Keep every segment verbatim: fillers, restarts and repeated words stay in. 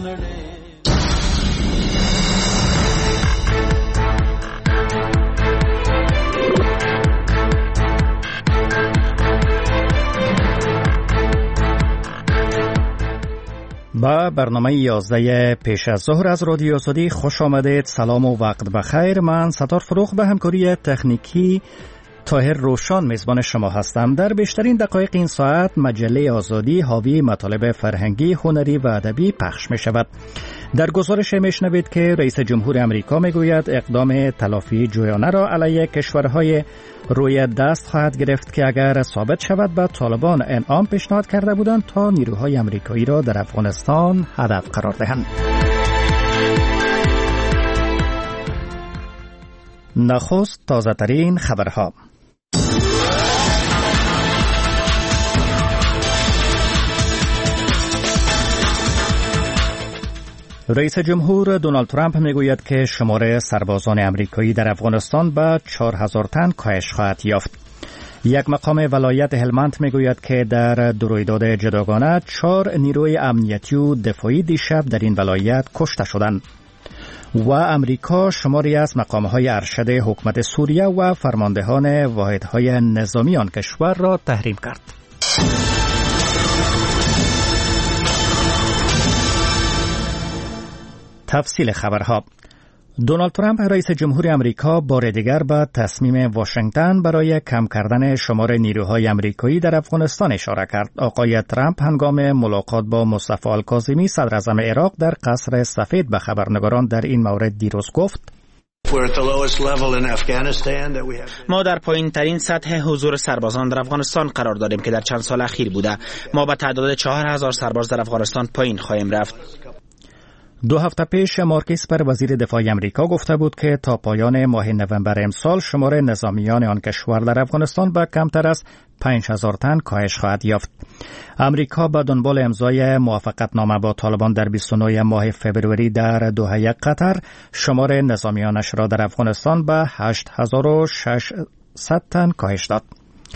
با برنامه یازده پیش از ظهر از رادیو آزادی خوش آمدید. سلام و وقت بخیر. من ستار فروغ به همکاری تکنیکی طاهر روشان میزبان شما هستم. در بیشترین دقایق این ساعت مجله آزادی حاوی مطالب فرهنگی، هنری و ادبی پخش می شود. در گزارش میشنوید که رئیس جمهور امریکا میگوید اقدام تلافی جویانه را علیه کشورهای روی دست خواهد گرفت که اگر ثابت شود به طالبان انعام پیشنهاد کرده بودند تا نیروهای امریکایی را در افغانستان هدف قرار دهند. نخست تازه ترین خبرها. رئیس جمهور دونالد ترامپ میگوید که شمار سربازان امریکایی در افغانستان به چهار هزار تن کاهش خواهد یافت. یک مقام ولایت هلمند میگوید که در دو رویداد جداگانه چهار نیروی امنیتی و دفاعی دیشب در این ولایت کشته شدند. و امریکا شماری از مقامهای ارشد حکومت سوریه و فرماندهان واحدهای نظامی آن کشور را تحریم کرد. تفصیل خبرها. دونالد ترامپ رئیس جمهور امریکا بار دیگر به تصمیم واشنگتن برای کم کردن شمار نیروهای امریکایی در افغانستان اشاره کرد. آقای ترامپ هنگام ملاقات با مصطفی الکاظمی صدر اعظم عراق در قصر سفید به خبرنگاران در این مورد دیروز گفت: ما در پایین ترین سطح حضور سربازان در افغانستان قرار داریم که در چند سال اخیر بوده. ما به تعداد چهار هزار سرباز در افغانستان پایین خواهیم رفت. دو هفته پیش مارک اسپر وزیر دفاع امریکا گفته بود که تا پایان ماه نوامبر امسال شمار نظامیان آن کشور در افغانستان به کمتر از پنج هزار تن کاهش خواهد یافت. امریکا به دنبال امضای موافقتنامه با طالبان در بیست و نه ماه فبروری در دوحه قطر شمار نظامیانش را در افغانستان به هشت هزار و ششصد تن کاهش داد.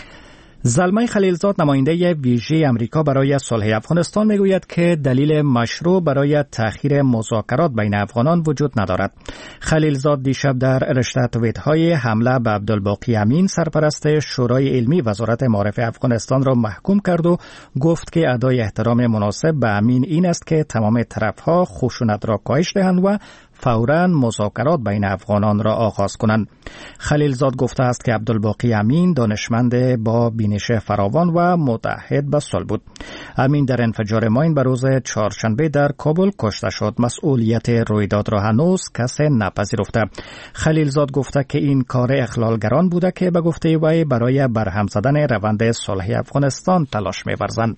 زلمه خلیلزاد نماینده ویژه امریکا برای صلح افغانستان میگوید که دلیل مشروع برای تأخیر مذاکرات بین افغانان وجود ندارد. خلیلزاد دیشب در رشته توییت‌های حمله به عبدالباقی امین سرپرست شورای علمی وزارت معارف افغانستان را محکوم کرد و گفت که ادای احترام مناسب به امین این است که تمام طرف‌ها خشونت را کاهش دهند و فوراً مذاکرات بین افغانان را آغاز کنند. خلیلزاد گفته است که عبدالباقی امین دانشمند با بینش فراوان و متعهد به صلح بود. امین در انفجار ماین به روز چهارشنبه در کابل کشته شد. مسئولیت رویداد را هنوز کسی نپذیرفته. خلیلزاد گفته که این کار اخلالگران بوده که به گفته وی برای برهم زدن روند صلح افغانستان تلاش می‌ورزند.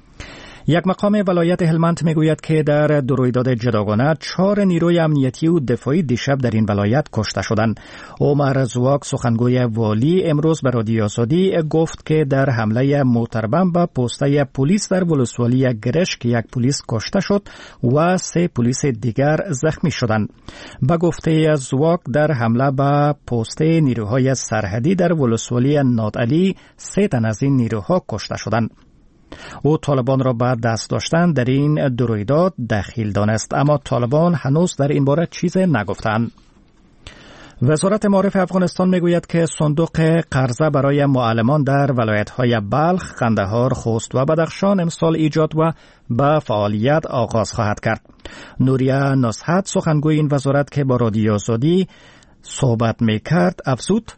یک مقام ولایت هلمند میگوید که در دو رویداد جداگانه چهار نیروی امنیتی و دفاعی دیشب در این ولایت کشته شدند. عمر زواک سخنگوی والی امروز به رادیو آزادی گفت که در حمله موتربم به پسته پلیس در ولسوالی گرشک یک پلیس کشته شد و سه پلیس دیگر زخمی شدند. به گفته زواک در حمله به پسته نیروهای سرحدی در ولسوالی نادعلی سه تن از این نیروها کشته شدند. او طالبان را به دست داشتن در این دو رویداد دخیل دانست، اما طالبان هنوز در این باره چیز نگفتند. وزارت معارف افغانستان میگوید که صندوق قرضه برای معلمان در ولایت‌های بلخ، قندهار، خوست و بدخشان امسال ایجاد و به فعالیت آغاز خواهد کرد. نوریه نصحت سخنگوی این وزارت که با رادیو آزادی صحبت میکرد افزود: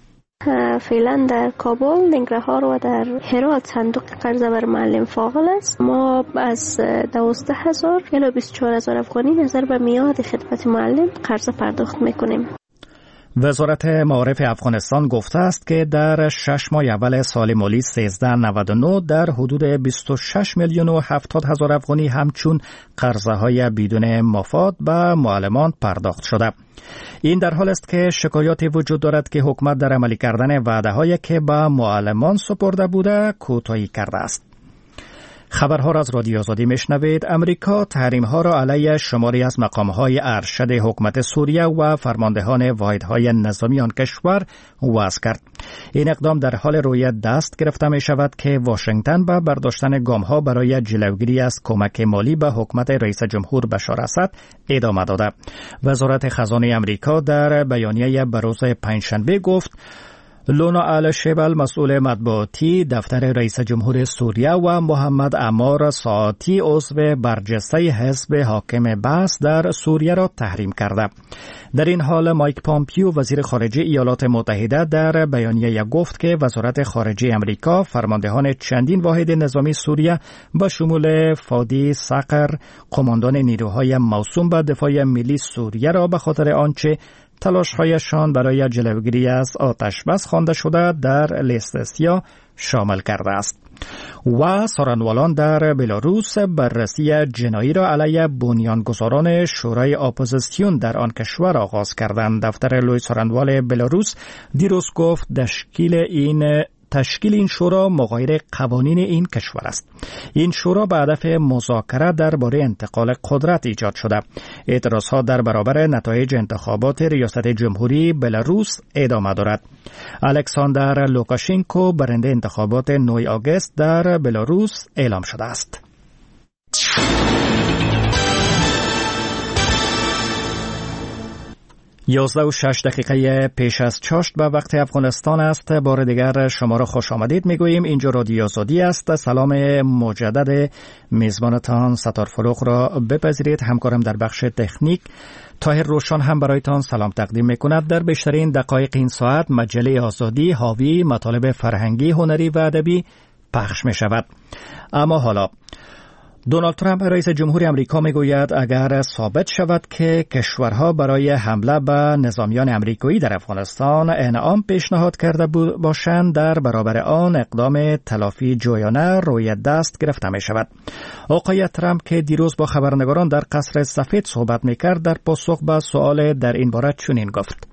فعلا در کابل، ننگرهار و در هرات صندوق قرضه بر معلم فاعل است. ما از دوازده هزار الی بیست و چهار هزار افغانی نظر به میاد خدمت معلم قرضه پرداخت میکنیم. وزارت معارف افغانستان گفته است که در شش ماه اول سال مالی سیزده نود و نه در حدود بیست و شش میلیون و هفتاد هزار افغانی همچون قرضه های بدون مفاد به معلمان پرداخت شده. این در حال است که شکایاتی وجود دارد که حکومت در عملی کردن وعده هایی که به معلمان سپرده بوده کوتاهی کرده است. خبرها را از رادیو آزادی میشنوید. امریکا تحریم‌ها را علیه شماری از مقام‌های ارشد حکومت سوریه و فرماندهان واحدهای نظامی آن کشور وضع کرد. این اقدام در حال روی دست گرفته می شود که واشنگتن به برداشتن گام‌ها برای جلوگیری از کمک مالی به حکومت رئیس جمهور بشار اسد ادامه داده. وزارت خزانه امریکا در بیانیه به روز پنجشنبه گفت لونا آل-شیبل مسئول مطبوعاتی دفتر رئیس جمهور سوریه و محمد عمار ساعتی عضو برجسته حزب حاکم بعث در سوریه را تحریم کرده. در این حال مایک پامپیو وزیر خارجه ایالات متحده در بیانیه گفت که وزارت خارجه امریکا فرماندهان چندین واحد نظامی سوریه به شمول فادی صقر قماندان نیروهای موسوم به دفاع ملی سوریه را به خاطر آنچه تلاش‌هایشان برای جلوگیری از آتش بس خوانده شده در لیست سیاه شامل کرده است. و سارنوالان در بلاروس بررسی جنایی را علیه بنیانگذاران شورای اپوزیسیون در آن کشور آغاز کردند. دفتر لوی سارنوال بلاروس دیروز گفت تشکیل این تشکیل این شورا مغایر قوانین این کشور است. این شورا به هدف مذاکره درباره انتقال قدرت ایجاد شده. اعتراضها در برابر نتایج انتخابات ریاست جمهوری بلاروس ادامه دارد. الکساندر لوکاشنکو برنده انتخابات نه آگوست در بلاروس اعلام شده است. یازده و شش دقیقه پیش از چاشت به وقت افغانستان است. بار دیگر شما را خوش آمدید میگوییم. اینجا رادیو آزادی است. سلام مجدد میزبانتان ستار فروغ را بپذیرید. همکارم در بخش تکنیک طاهر روشن هم برایتان سلام تقدیم میکند. در بیشترین دقایق این ساعت مجله آزادی حاوی مطالب فرهنگی، هنری و ادبی پخش می شود. اما حالا دونالد ترامپ رئیس جمهور امریکا میگوید اگر ثابت شود که کشورها برای حمله به نظامیان امریکایی در افغانستان انعام پیشنهاد کرده باشند در برابر آن اقدام تلافی جویانه روی دست گرفته می شود. آقای ترامپ که دیروز با خبرنگاران در قصر سفید صحبت میکرد در پاسخ به سؤال در این باره چنین گفت: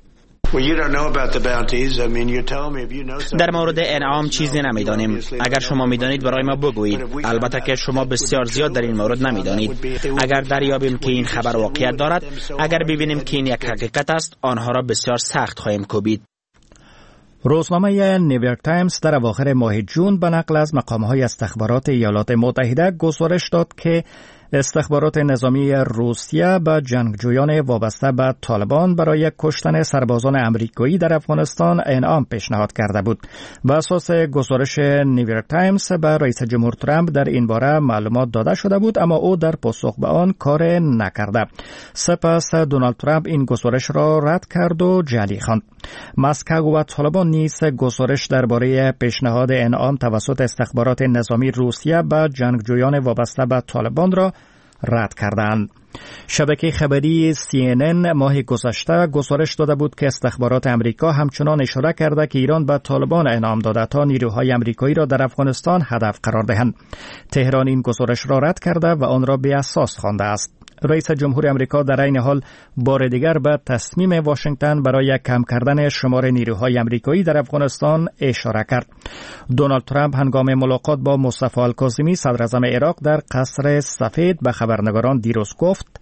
در مورد انعام چیزی نمیدانیم. اگر شما میدانید برای ما بگویید. البته که شما بسیار زیاد در این مورد نمیدانید. اگر دریابیم که این خبر واقعیت دارد، اگر ببینیم که این یک حقیقت است، آنها را بسیار سخت خواهیم کوبید. روزنامه نیویورک تایمز در اواخر ماه جون به نقل از مقام‌های استخبارات ایالات متحده گزارش داد که استخبارات نظامی روسیه به جنگجویان وابسته به طالبان برای کشتن سربازان امریکایی در افغانستان انعام پیشنهاد کرده بود. بر اساس گزارش نیویورک تایمز به رئیس جمهور ترامپ در این باره معلومات داده شده بود، اما او در پاسخ به آن کار نکرده. سپس دونالد ترامپ این گزارش را رد کرد و جعلی خواند. مسکو و طالبان نیز گزارش درباره پیشنهاد انعام توسط استخبارات نظامی روسیه به جنگجویان وابسته به طالبان را رد کردند. شبکه خبری سی ان ان ماه گذشته گزارش داده بود که استخبارات امریکا همچنان اشاره کرده که ایران به طالبان انعام داده تا نیروهای امریکایی را در افغانستان هدف قرار دهند. تهران این گزارش را رد کرده و آن را بی اساس خوانده است. رئیس جمهور امریکا در این حال بار دیگر به تصمیم واشنگتن برای کم کردن شمار نیروهای امریکایی در افغانستان اشاره کرد. دونالد ترامپ هنگام ملاقات با مصطفی الکاظمی صدراعظم عراق در قصر سفید به خبرنگاران دیروز گفت: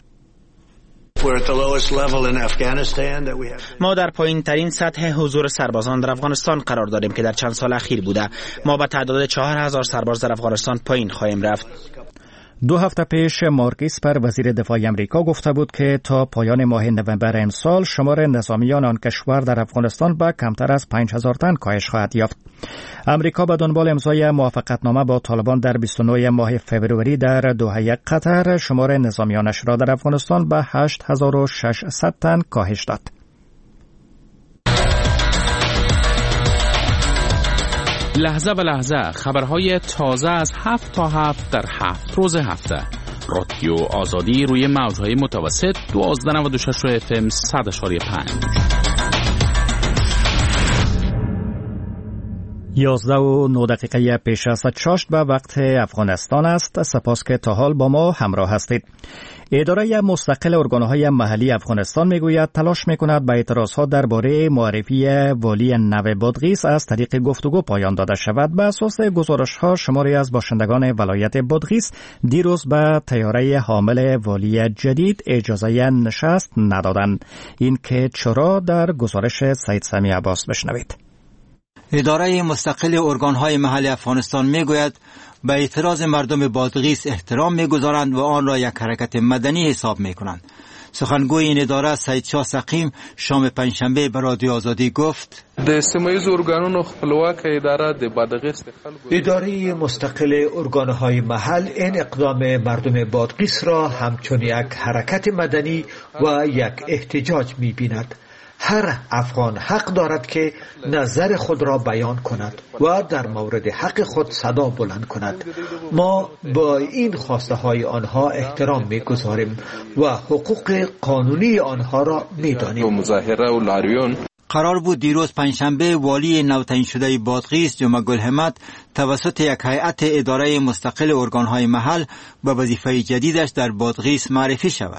ما در پایین ترین سطح حضور سربازان در افغانستان قرار داریم که در چند سال اخیر بوده. ما به تعداد چهار هزار سرباز در افغانستان پایین خواهیم رفت. دو هفته پیش مارک اسپر وزیر دفاع امریکا گفته بود که تا پایان ماه نوامبر امسال شمار نظامیان آن کشور در افغانستان به کمتر از پنج هزار تن کاهش خواهد یافت. امریکا به دنبال امضای موافقتنامه با طالبان در بیست و نه ماه فوریه در دوحه قطر شمار نظامیانش را در افغانستان به هشت هزار و ششصد تن کاهش داد. لحظه به لحظه خبرهای تازه از هفت تا هفت در هفت روز هفته. رادیو آزادی روی موجهای متوسط دوازده و نود و شش اف ام صد و پنج. یازده و نه دقیقه پیش از چاشت به وقت افغانستان است. سپاس که تا حال با ما همراه هستید. اداره مستقل ارگانهای محلی افغانستان میگوید تلاش میکند به اعتراضها درباره معرفی والی نو بادغیس از طریق گفتگو پایان داده شود. به اساس گزارش‌ها شماری از باشندگان ولایت بادغیس دیروز به طیاره حامل والی جدید اجازه نشست ندادند. این که چرا در گزارش سید سمی عباس بشنوید. اداره مستقل ارگانهای محلی افغانستان میگوید به اعتراض مردم بادغیس احترام میگذارند و آن را یک حرکت مدنی حساب میکنند. سخنگوی این اداره سید شاه سقیم شام پنجشنبه به رادیو آزادی گفت: اداره مستقل ارگانهای محل این اقدام مردم بادغیس را همچون یک حرکت مدنی و یک احتجاج میبیند. هر افغان حق دارد که نظر خود را بیان کند و در مورد حق خود صدا بلند کند. ما با این خواسته های آنها احترام می‌گذاریم و حقوق قانونی آنها را می‌دانیم. قرار بود دیروز پنجشنبه والی نوتعیین شده بادغیس جمعه گل همت توسط یک هیئت اداره مستقل ارگانهای محل به وظیفه جدیدش در بادغیس معرفی شود.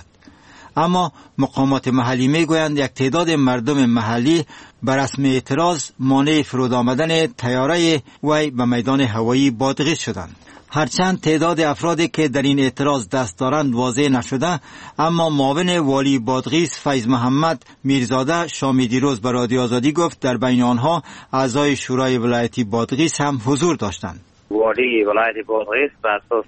اما مقامات محلی میگویند یک تعداد مردم محلی بر رسم اعتراض مانع فرود آمدن طیاره وی به میدان هوایی بادغیس شدند. هرچند تعداد افرادی که در این اعتراض دست دارند واضح نشده، اما معاون والی بادغیس فیض محمد میرزاده شام دیروز به رادیو آزادی گفت در بین آنها اعضای شورای ولایتی بادغیس هم حضور داشتند. والی ولایت بادغیس بر اساس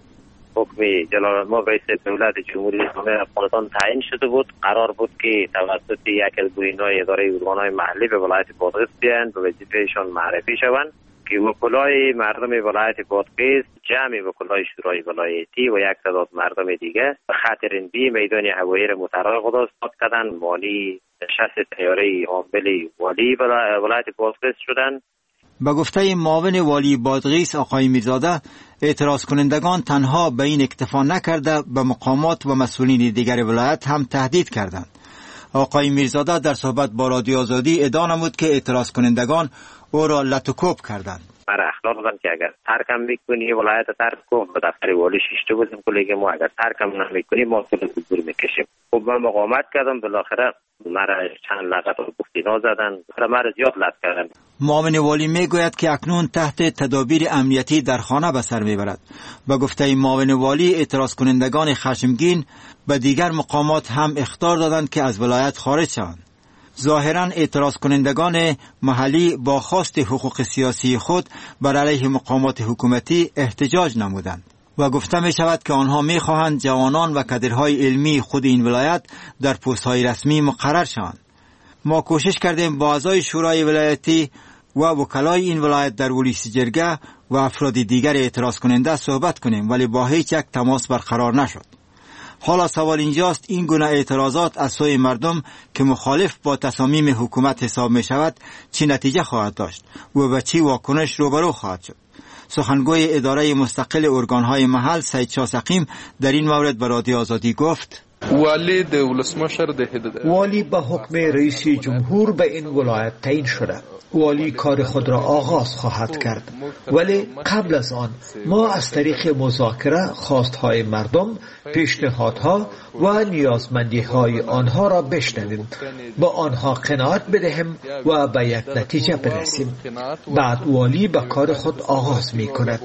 حکم جلال‌المآب رئیس دولت جمهوری اسلامی افغانستان تعیین شده بود. قرار بود که توسط یک از گروه‌های اداره ارگان‌های محلی به ولایت بادغیس بیایند و وظیفه‌شان معرفی شوند که وکلای مردم ولایت بادغیس، جمع وکلای شورای ولایتی و یک تعداد مردم دیگه به خاطر این بی میدان هوایی را مترقب خود کردند. والی نشست طیاره حامل والی ولایت بادغیس شدند. به گفته معاون والی بادغیس آقای میرزاده، اعتراض کنندگان تنها به این اکتفا نکرده به مقامات و مسئولین دیگر ولایت هم تهدید کردند. آقای میرزاده در صحبت با رادیو آزادی ادعا نمود که اعتراض کنندگان او را لطوکوب کردند. برای اخلاق دادن که اگر ترکم میکنی ولایت ترک کن، به دفتر والی شیشته بودیم کلیگ ما اگر ترکم نمیکنی ما خودت دور میکشیم. خب من مقاومت کردم، بالاخره مرا چند لغت و گفتینا زدن، مرا زیاد لط کردن. معاون والی میگوید که اکنون تحت تدابیر امنیتی در خانه به سر میبرد. به گفته معاون والی اعتراض کنندگان خشمگین به دیگر مقامات هم اخطار دادند که از ولایت خارج شوند. ظاهراً اعتراض کنندگان محلی با خواست حقوق سیاسی خود بر علیه مقامات حکومتی احتجاج نمودند و گفته می شود که آنها می خواهند جوانان و کادرهای علمی خود این ولایت در پست‌های رسمی مقرر شوند. ما کوشش کردیم با اعضای شورای ولایتی و وکلای این ولایت در ولسی جرگه و افراد دیگر اعتراض کننده صحبت کنیم، ولی با هیچ یک تماس برقرار نشد. حالا سوال اینجاست این گونه اعتراضات از سوی مردم که مخالف با تصامیم حکومت حساب می شود چی نتیجه خواهد داشت و به چی واکنش روبرو خواهد شد؟ سخنگوی اداره مستقل ارگانهای محل سید شاه سقیم در این مورد به رادیو آزادی گفت: والی د ولسمشر د والی به حکم رئیس جمهور به این ولایت تعیین شده. والی کار خود را آغاز خواهد کرد، ولی قبل از آن ما از طریق مذاکره خواستهای مردم، پیشنهادها و نیازمندیهای آنها را بشنویم، با آنها قناعت بدهیم و به یک نتیجه برسیم. بعد والی به کار خود آغاز می کند.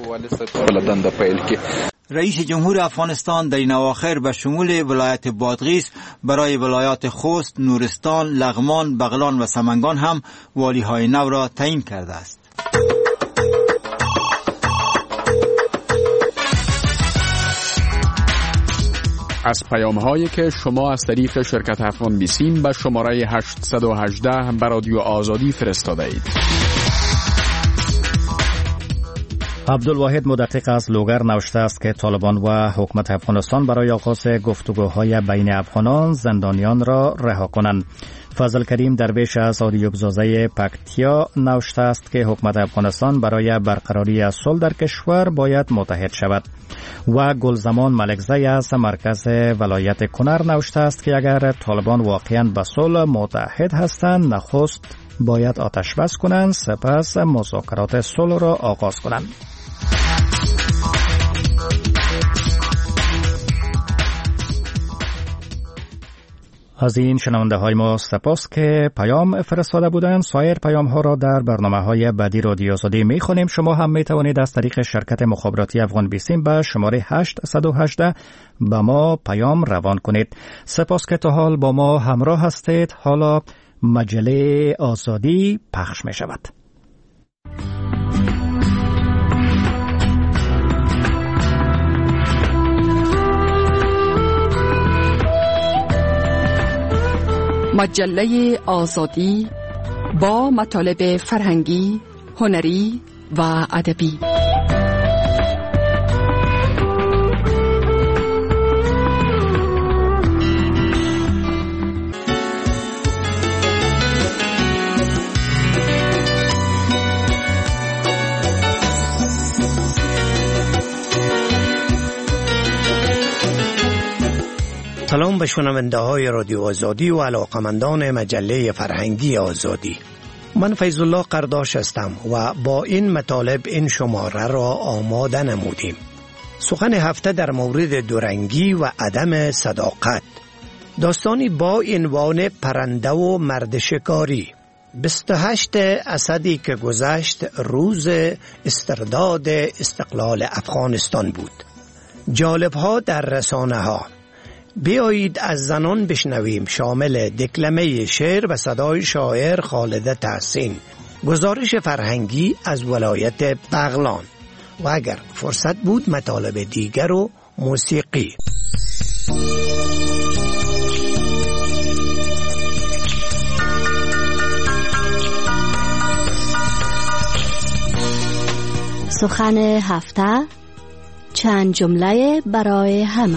رئیس جمهور افغانستان در این اواخر به شمول ولایت بادغیس برای ولایات خوست، نورستان، لغمان، بغلان و سمنگان هم والی‌های نو را تعیین کرده است. از پیام‌هایی که شما از طریق شرکت افغان بیسیم به شماره هشت یک هشت به رادیو آزادی فرستاده اید. عبدالواحد مدقق از لوگر نوشته است که طالبان و حکومت افغانستان برای آغاز گفتگوهای بین افغانان زندانیان را رها کنند. فضل کریم درویش از آدیوبزازه پکتیا نوشته است که حکومت افغانستان برای برقراری صلح در کشور باید متحد شود. و گلزمان ملکزی از مرکز ولایت کنر نوشته است که اگر طالبان واقعاً به صلح متحد هستند، نخست باید آتش بس کنند، سپس مذاکرات صلح را آغاز کنند. از این شنونده های ما سپاس که پیام فرستاده بودند. سایر پیام ها را در برنامه های بعدی رادیو آزادی می خوانیم. شما هم می توانید از طریق شرکت مخابراتی افغان بیسیم به شماره هشت یک هشت به ما پیام روان کنید. سپاس که تا حال با ما همراه هستید. حالا مجله آزادی پخش می شود. مجله آزادی با مطالب فرهنگی، هنری و ادبی. سلام به شنونده های رادیو آزادی و علاقمندان مجله فرهنگی آزادی. من فیض الله قرداش هستم و با این مطالب این شماره را آماده نمودیم. سخن هفته در مورد دورنگی و عدم صداقت. داستانی با عنوان پرنده و مرد شکاری. بیست و هشت اسدی که گذشت روز استرداد استقلال افغانستان بود. جالب ها در رسانه ها. بیایید از زنان بشنویم، شامل دکلمه شعر و صدای شاعر خالد تحسین، گزارش فرهنگی از ولایت بغلان و اگر فرصت بود مطالب دیگر و موسیقی. سخن هفته، چند جمله برای همه.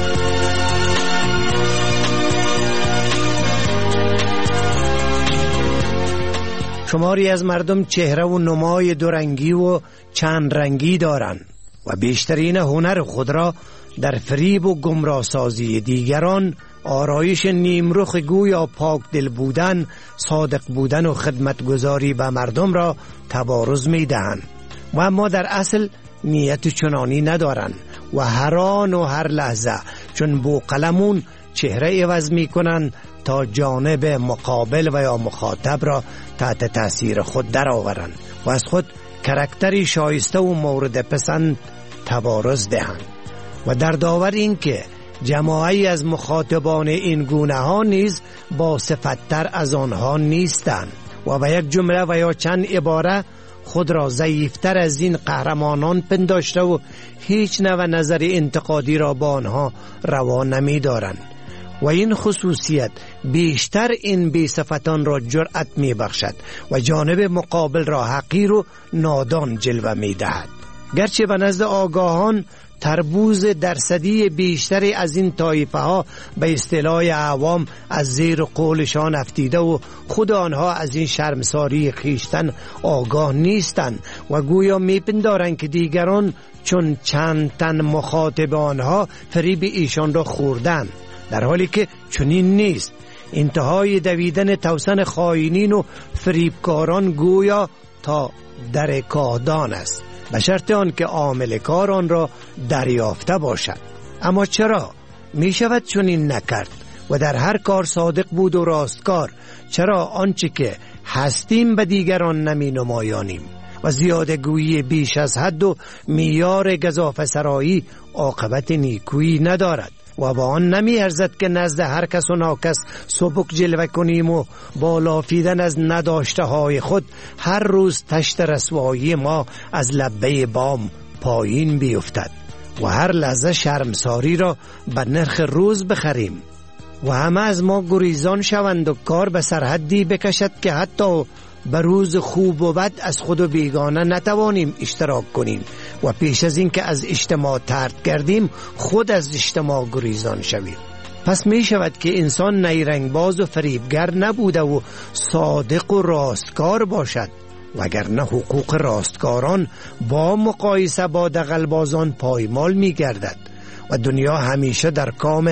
شماری از مردم چهره و نمای دورنگی و چند رنگی دارند و بیشترین هنر خود را در فریب و گمراه‌سازی دیگران، آرایش نیمرخ گویا پاک دل بودن، صادق بودن و خدمتگزاری به مردم را تبارز می دهند و اما در اصل نیت چنانی ندارند و هر آن و هر لحظه چون بوقلمون چهره عوض می کنند تا جانب مقابل و یا مخاطب را تحت تاثیر خود درآورند و از خود کاراکتری شایسته و مورد پسند تبارز دهند. و در داور این که جماعی از مخاطبان این گونه ها نیز با صفت‌تر از آنها نیستند و به یک جمله و یا چند عباره خود را ضعیفتر از این قهرمانان پنداشته و هیچ نوع نظر انتقادی را با آنها روا نمی دارند و این خصوصیت بیشتر این بی‌صفتان را جرأت می بخشد و جانب مقابل را حقیر و نادان جلوه می دهد. گرچه به نزد آگاهان تربوز درصدی بیشتری از این طایفه ها به اصطلاح عوام از زیر قولشان افتیده و خود آنها از این شرمساری خیشتن آگاه نیستند و گویا میپندارند که دیگران چون چند تن مخاطب آنها فریب ایشان را خوردند، در حالی که چنین نیست. انتهای دویدن توسن خائنین و فریبکاران گویا تا در کاهدان است، به شرط آن که عامل کار آن را دریافته باشد. اما چرا می شود چنین نکرد و در هر کار صادق بود و راستکار؟ چرا آنچه که هستیم به دیگران نمی نمایانیم و زیاده گویی بیش از حد و میار گزافه سرایی عاقبت نیکویی ندارد و با آن نمی ارزد که نزد هر کس و ناکس سبک جلوه کنیم و با لافیدن از نداشته های خود هر روز تشت رسوایی ما از لبه بام پایین بیفتد و هر لحظه شرمساری را به نرخ روز بخریم و همه از ما گریزان شوند و کار به سرحدی بکشد که حتی به روز خوب و بد از خود و بیگانه نتوانیم اشتراک کنیم و پیش از این که از اجتماع طرد کردیم خود از اجتماع گریزان شویم. پس می شود که انسان نیرنگ باز و فریبگر نبوده و صادق و راستکار باشد، وگرنه حقوق راستکاران با مقایسه با دغلبازان پایمال می گردد و دنیا همیشه در کام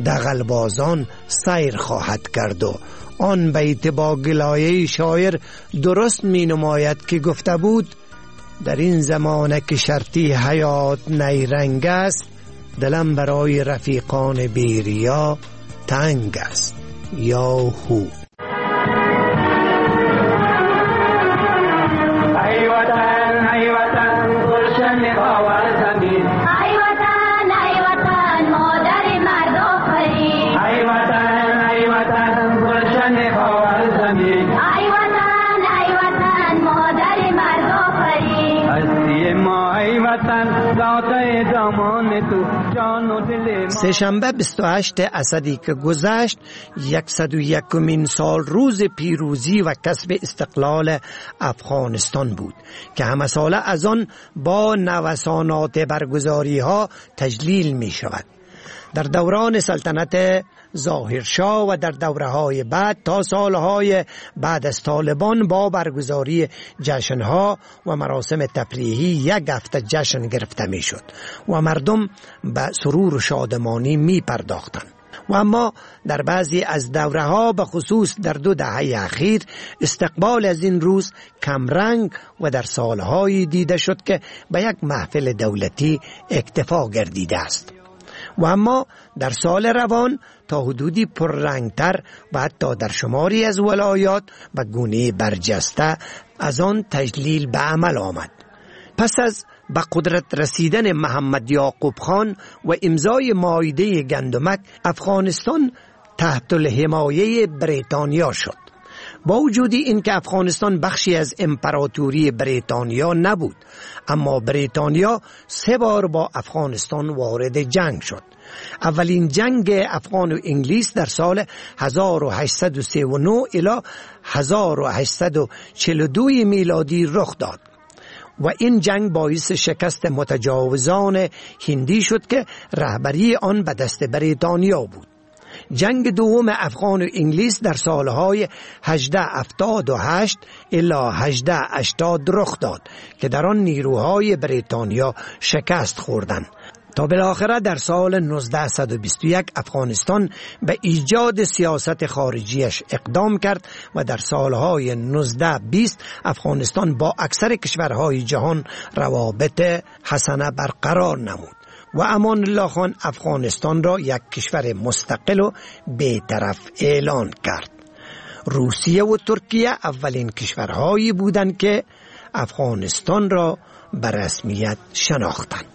دغلبازان سیر خواهد کرد و آن بیت با گلایه شاعر درست می نماید که گفته بود: در این زمانه که شرطی حیات نیرنگ است، دلم برای رفیقان بیریا تنگ است. یاهو. سه‌شنبه بیست و هشتم اسدی که گذشت صد و یکمین سال روز پیروزی و کسب استقلال افغانستان بود که همه ساله از آن با نوسانات برگزاری ها تجلیل می شود. در دوران سلطنت ظاهرشاه و در دوره‌های بعد تا سالهای بعد از طالبان با برگزاری جشن‌ها و مراسم تفریحی یک هفته جشن گرفته می‌شد و مردم به سرور و شادمانی می‌پرداختند. و اما در بعضی از دوره‌ها به خصوص در دو دهه اخیر استقبال از این روز کمرنگ و در سالهای دیده شد که به یک محفل دولتی اکتفا گردیده است. و اما در سال روان تا حدودی پررنگتر و حتی در شماری از ولایات و گونه برجسته از آن تجلیل به عمل آمد. پس از به قدرت رسیدن محمد یعقوب خان و امضای معاهده گندمک، افغانستان تحت الحمایه بریتانیا شد. با وجود این که افغانستان بخشی از امپراتوری بریتانیا نبود، اما بریتانیا سه بار با افغانستان وارد جنگ شد. اولین جنگ افغان و انگلیس در سال هزار و هشتصد و سی و نه الی هزار و هشتصد و چهل و دو میلادی رخ داد و این جنگ باعث شکست متجاوزان هندی شد که رهبری آن به دست بریتانیا بود. جنگ دوم افغان و انگلیس در سالهای هجده هفتاد و هشت الی هجده هشتاد رخ داد که در آن نیروهای بریتانیا شکست خوردند تا بالاخره در سال نوزده بیست و یک افغانستان به ایجاد سیاست خارجیش اقدام کرد و در سالهای نوزده بیست افغانستان با اکثر کشورهای جهان روابط حسنه برقرار نمود و امان الله خان افغانستان را یک کشور مستقل و بی‌طرف اعلان کرد. روسیه و ترکیه اولین کشورهایی بودند که افغانستان را به رسمیت شناختند.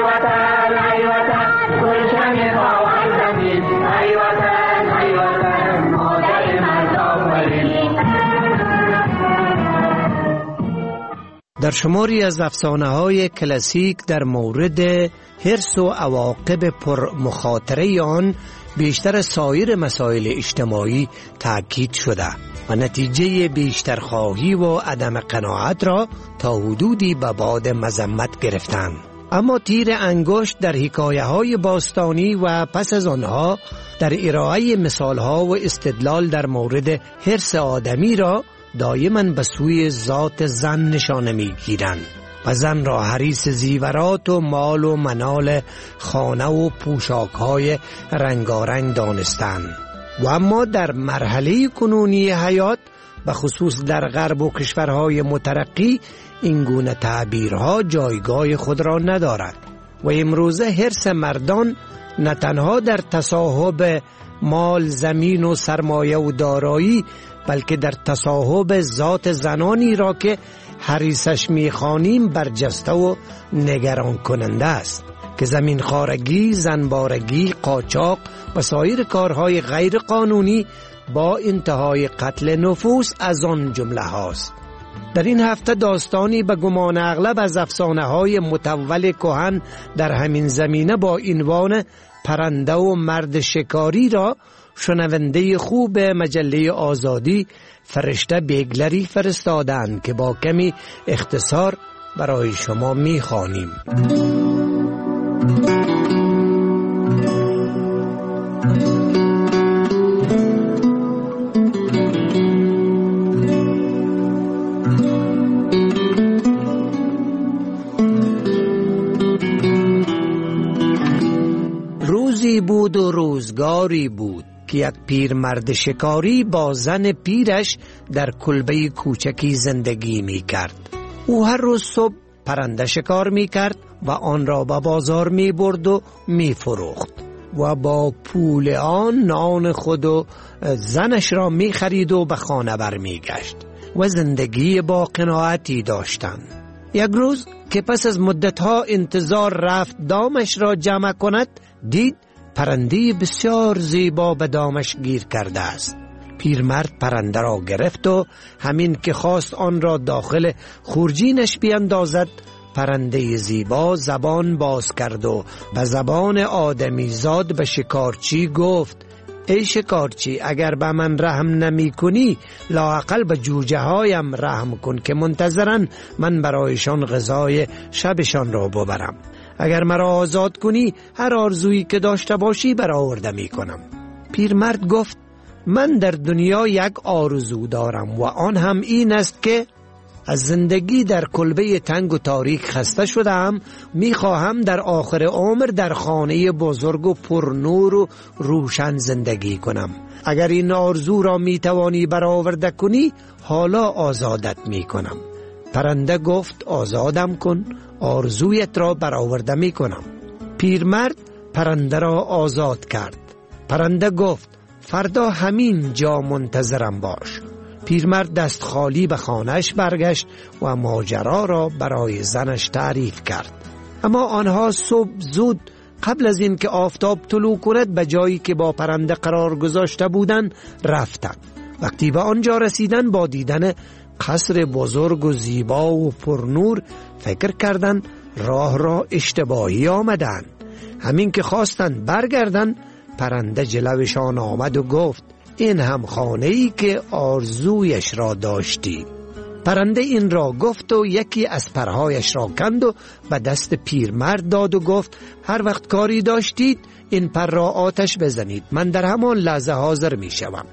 در شماری از افسانه‌های کلاسیک در مورد حرص و عواقب پر مخاطره آن بیشتر سایر مسائل اجتماعی تاکید شده و نتیجه بیشتر خواهی و عدم قناعت را تا حدودی به باد مذمت گرفتند. اما تیر انگشت در حکایه های باستانی و پس از آنها در ارائه مثال ها و استدلال در مورد حرص آدمی را دائما به سوی ذات زن نشانه می گیرند و زن را حریص زیورات و مال و منال خانه و پوشاک های رنگارنگ دانستند. و اما در مرحله کنونی حیات به خصوص در غرب و کشورهای مترقی این گونه تعبیرها جایگاه خود را ندارد و امروزه حرص مردان نه تنها در تصاحب مال، زمین و سرمایه و دارایی، بلکه در تصاحب ذات زنانی را که حریصش می‌خوانیم برجسته و نگران کننده است که زمین خارگی، زنبارگی، قاچاق و سایر کارهای غیر قانونی با انتهای قتل نفوس از آن جمله هاست. در این هفته داستانی به گمان اغلب از افسانه‌های متول کهن در همین زمینه با عنوان پرنده و مرد شکاری را شنونده خوب مجله آزادی فرشته بیگلری فرستادند که با کمی اختصار برای شما می‌خوانیم. روزی بود و روزگاری بود که یک پیرمرد شکاری با زن پیرش در کلبه کوچکی زندگی می کرد. او هر روز صبح پرنده شکار می کرد و آن را به بازار می برد و می فروخت. و با پول آن نان خود و زنش را می خرید و به خانه برمی گشت و زندگی با قناعتی داشتند. یک روز که پس از مدتها انتظار رفت دامش را جمع کند، دید پرنده بسیار زیبا به دامش گیر کرده است. پیرمرد پرنده را گرفت و همین که خواست آن را داخل خورجینش بیندازد، پرنده زیبا زبان باز کرد و به زبان آدمی زاد به شکارچی گفت: ای شکارچی، اگر به من رحم نمی کنی لااقل به جوجه هایم رحم کن که منتظرن من برایشان غذای شبشان را ببرم. اگر مرا آزاد کنی هر آرزویی که داشته باشی برآورده می کنم. پیرمرد گفت: من در دنیا یک آرزو دارم و آن هم این است که از زندگی در کلبه تنگ و تاریک خسته شدم. می خواهم در آخر عمر در خانه بزرگ و پرنور و روشن زندگی کنم. اگر این آرزو را می توانی برآورده کنی حالا آزادت می کنم. پرنده گفت: آزادم کن، آرزویت را برآورده می کنم. پیرمرد پرنده را آزاد کرد. پرنده گفت: فردا همین جا منتظرم باش. پیرمرد دست خالی به خانهش برگشت و ماجرا را برای زنش تعریف کرد. اما آنها صبح زود قبل از این که آفتاب طلوع کند به جایی که با پرنده قرار گذاشته بودند رفتند. وقتی به آنجا رسیدند با دیدن قصر بزرگ و زیبا و پرنور فکر کردند راه را اشتباهی آمدند. همین که خواستند برگردند پرنده جلوشان آمد و گفت: این هم خانه‌ای که آرزویش را داشتی. پرنده این را گفت و یکی از پرهایش را کند و به دست پیرمرد داد و گفت: هر وقت کاری داشتید این پر را آتش بزنید، من در همان لحظه حاضر می شوم.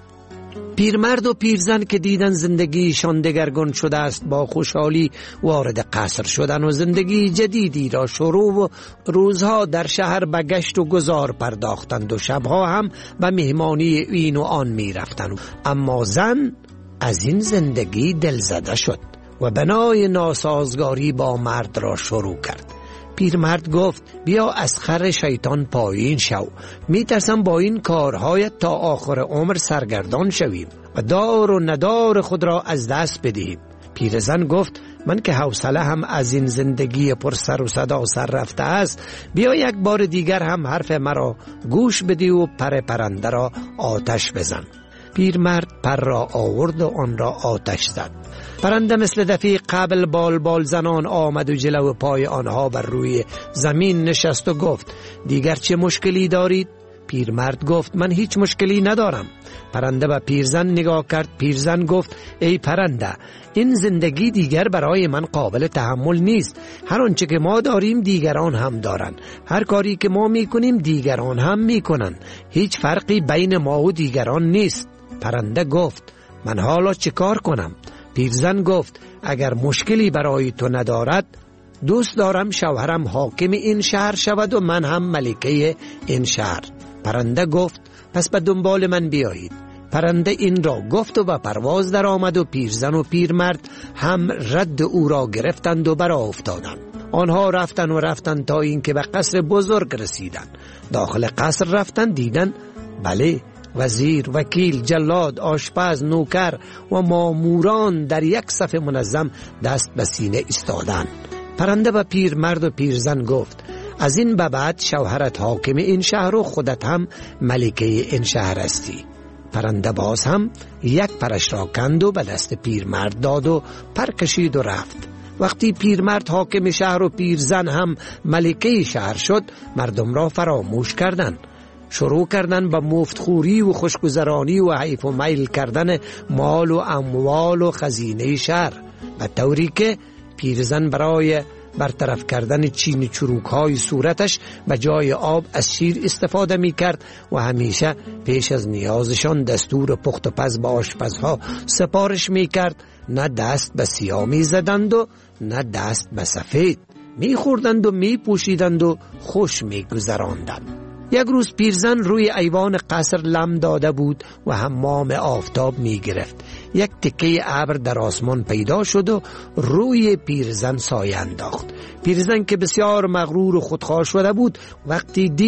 پیرمرد و پیرزن که دیدن زندگیشان دگرگون شده است با خوشحالی وارد قصر شدن و زندگی جدیدی را شروع و روزها در شهر به گشت و گذار پرداختند و شبها هم به مهمانی این و آن می رفتند. اما زن از این زندگی دلزده شد و بنای ناسازگاری با مرد را شروع کرد. پیرمرد گفت: بیا از خر شیطان پایین شو، می ترسم با این کارهایت تا آخر عمر سرگردان شویم و دار و ندار خود را از دست بدهیم. پیرزن گفت: من که حوصله هم از این زندگی پر سر و صدا سر رفته است، بیا یک بار دیگر هم حرف مرا گوش بدی و پر پرنده را آتش بزن. پیرمرد پر را آورد و آن را آتش زد. پرنده مثل دفعه قبل بال بال زنان آمد و جلو پای آنها بر روی زمین نشست و گفت: دیگر چه مشکلی دارید؟ پیرمرد گفت: من هیچ مشکلی ندارم. پرنده به پیرزن نگاه کرد. پیرزن گفت: ای پرنده، این زندگی دیگر برای من قابل تحمل نیست. هر آنچه که ما داریم دیگران هم دارن، هر کاری که ما میکنیم دیگران هم میکنن، هیچ فرقی بین ما و دیگران نیست. پرنده گفت: من حالا چه کار کنم؟ پیرزن گفت: اگر مشکلی برای تو ندارد، دوست دارم شوهرم حاکم این شهر شود و من هم ملکه این شهر. پرنده گفت: پس به دنبال من بیایید. پرنده این را گفت و به پرواز در آمد و پیرزن و پیرمرد هم رد او را گرفتند و برآ افتادند. آنها رفتند و رفتند تا اینکه به قصر بزرگ رسیدند. داخل قصر رفتند، دیدند بله، وزیر، وکیل، جلاد، آشپز، نوکر و ماموران در یک صف منظم دست به سینه ایستادند. پرنده به پیرمرد و پیرزن گفت: از این به بعد شوهرت حاکم این شهر و خودت هم ملکه این شهر هستی. پرنده باز هم یک پرش را کند و به دست پیرمرد داد و پر کشید و رفت. وقتی پیرمرد حاکم شهر و پیرزن هم ملکه شهر شد، مردم را فراموش کردند. شروع کردن به مفتخوری و خوشگذرانی و حیف و میل کردن مال و اموال و خزینه شهر، به طوری که پیرزن برای برطرف کردن چین چروک های صورتش به جای آب از شیر استفاده می کرد و همیشه پیش از نیازشان دستور پخت و پز به آشپزها سپارش می کرد. نه دست به سیاه می زدند و نه دست به سفید، می خوردند و می پوشیدند و خوش می گذراندند. یک روز پیرزن روی ایوان قصر لم داده بود و حمام آفتاب می گرفت. یک تکه ابر در آسمان پیدا شد و روی پیرزن سایه انداخت. پیرزن که بسیار مغرور و خودخواه شده بود، وقتی دید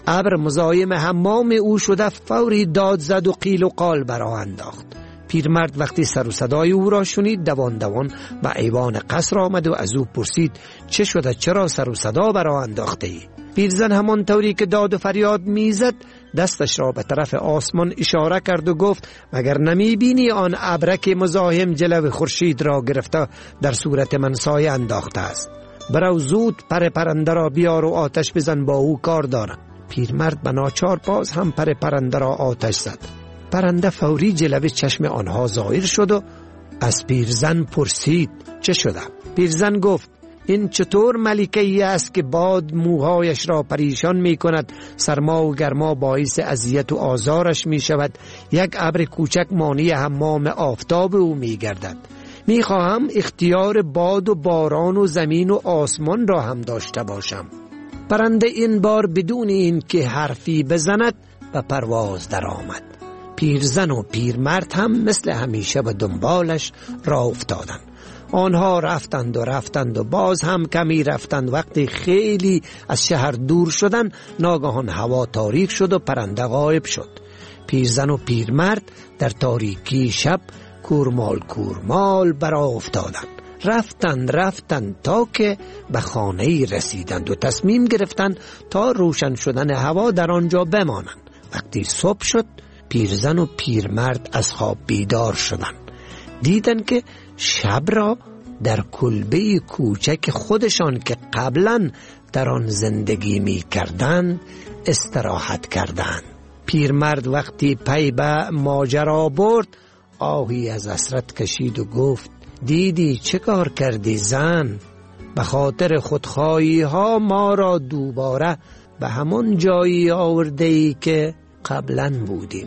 ابر مزاحم حمام او شده فوری داد زد و قیل و قال برآ انداخت. پیرمرد وقتی سر و صدای او را شنید دوان دوان به ایوان قصر آمد و از او پرسید چه شده، چرا سر و صدا برآ انداخته ای؟ پیرزن همان طوری که داد و فریاد میزد دستش را به طرف آسمان اشاره کرد و گفت مگر نمی بینی آن ابرک مزاحم جلو خورشید را گرفته در صورت من سایه انداخته است؟ برو زود پر پرنده را بیار و آتش بزن، با او کار دارم. پیرمرد به ناچار باز هم پر پرنده را آتش زد. پرنده فوری جلوه چشم آنها ظاهر شد و از پیرزن پرسید چه شده؟ پیرزن گفت این چطور ملکه‌ای است که باد موهایش را پریشان می کند، سرما و گرما باعث اذیت و آزارش می شود، یک ابر کوچک مانع حمام آفتاب او می گردد. می خواهم اختیار باد و باران و زمین و آسمان را هم داشته باشم. پرنده این بار بدون این که حرفی بزند و پرواز در آمد. پیرزن و پیرمرد هم مثل همیشه به دنبالش راه افتادند. آنها رفتند و رفتند و باز هم کمی رفتند. وقتی خیلی از شهر دور شدند ناگهان هوا تاریک شد و پرنده غایب شد. پیرزن و پیرمرد در تاریکی شب کورمال کورمال برآ افتادند. رفتند رفتند تا که به خانه‌ای رسیدند و تصمیم گرفتند تا روشن شدن هوا در آنجا بمانند. وقتی صبح شد پیرزن و پیرمرد از خواب بیدار شدند. دیدند که شب را در کلبه کوچک خودشان که قبلا در آن زندگی می کردند استراحت کردند. پیرمرد وقتی پی به ماجرا برد آهی از حسرت کشید و گفت دیدی چه کار کردی زن؟ به خاطر خودخواهی ها ما را دوباره به همون جایی آورده ای که قبلا بودیم.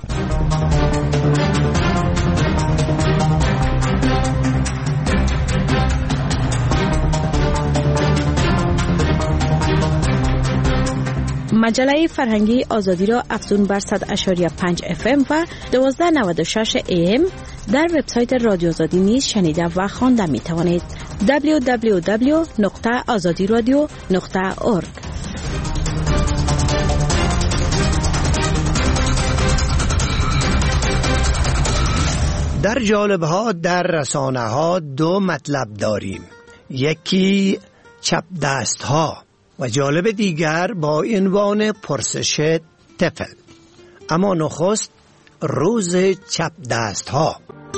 مجله فرهنگی آزادی را افزون بر صد و پنج اف ام و دوازده نود و شش ای ام در وبسایت رادیو آزادی نیز شنیده و خوانده می توانید. دبلیو دبلیو دبلیو نقطه آزادی رادیو نقطه اورگ. در جالبها در رسانه ها دو مطلب داریم، یکی چپ دست ها و جالب دیگر با عنوان پرسش طفل. اما نخست روز چپ دست ها.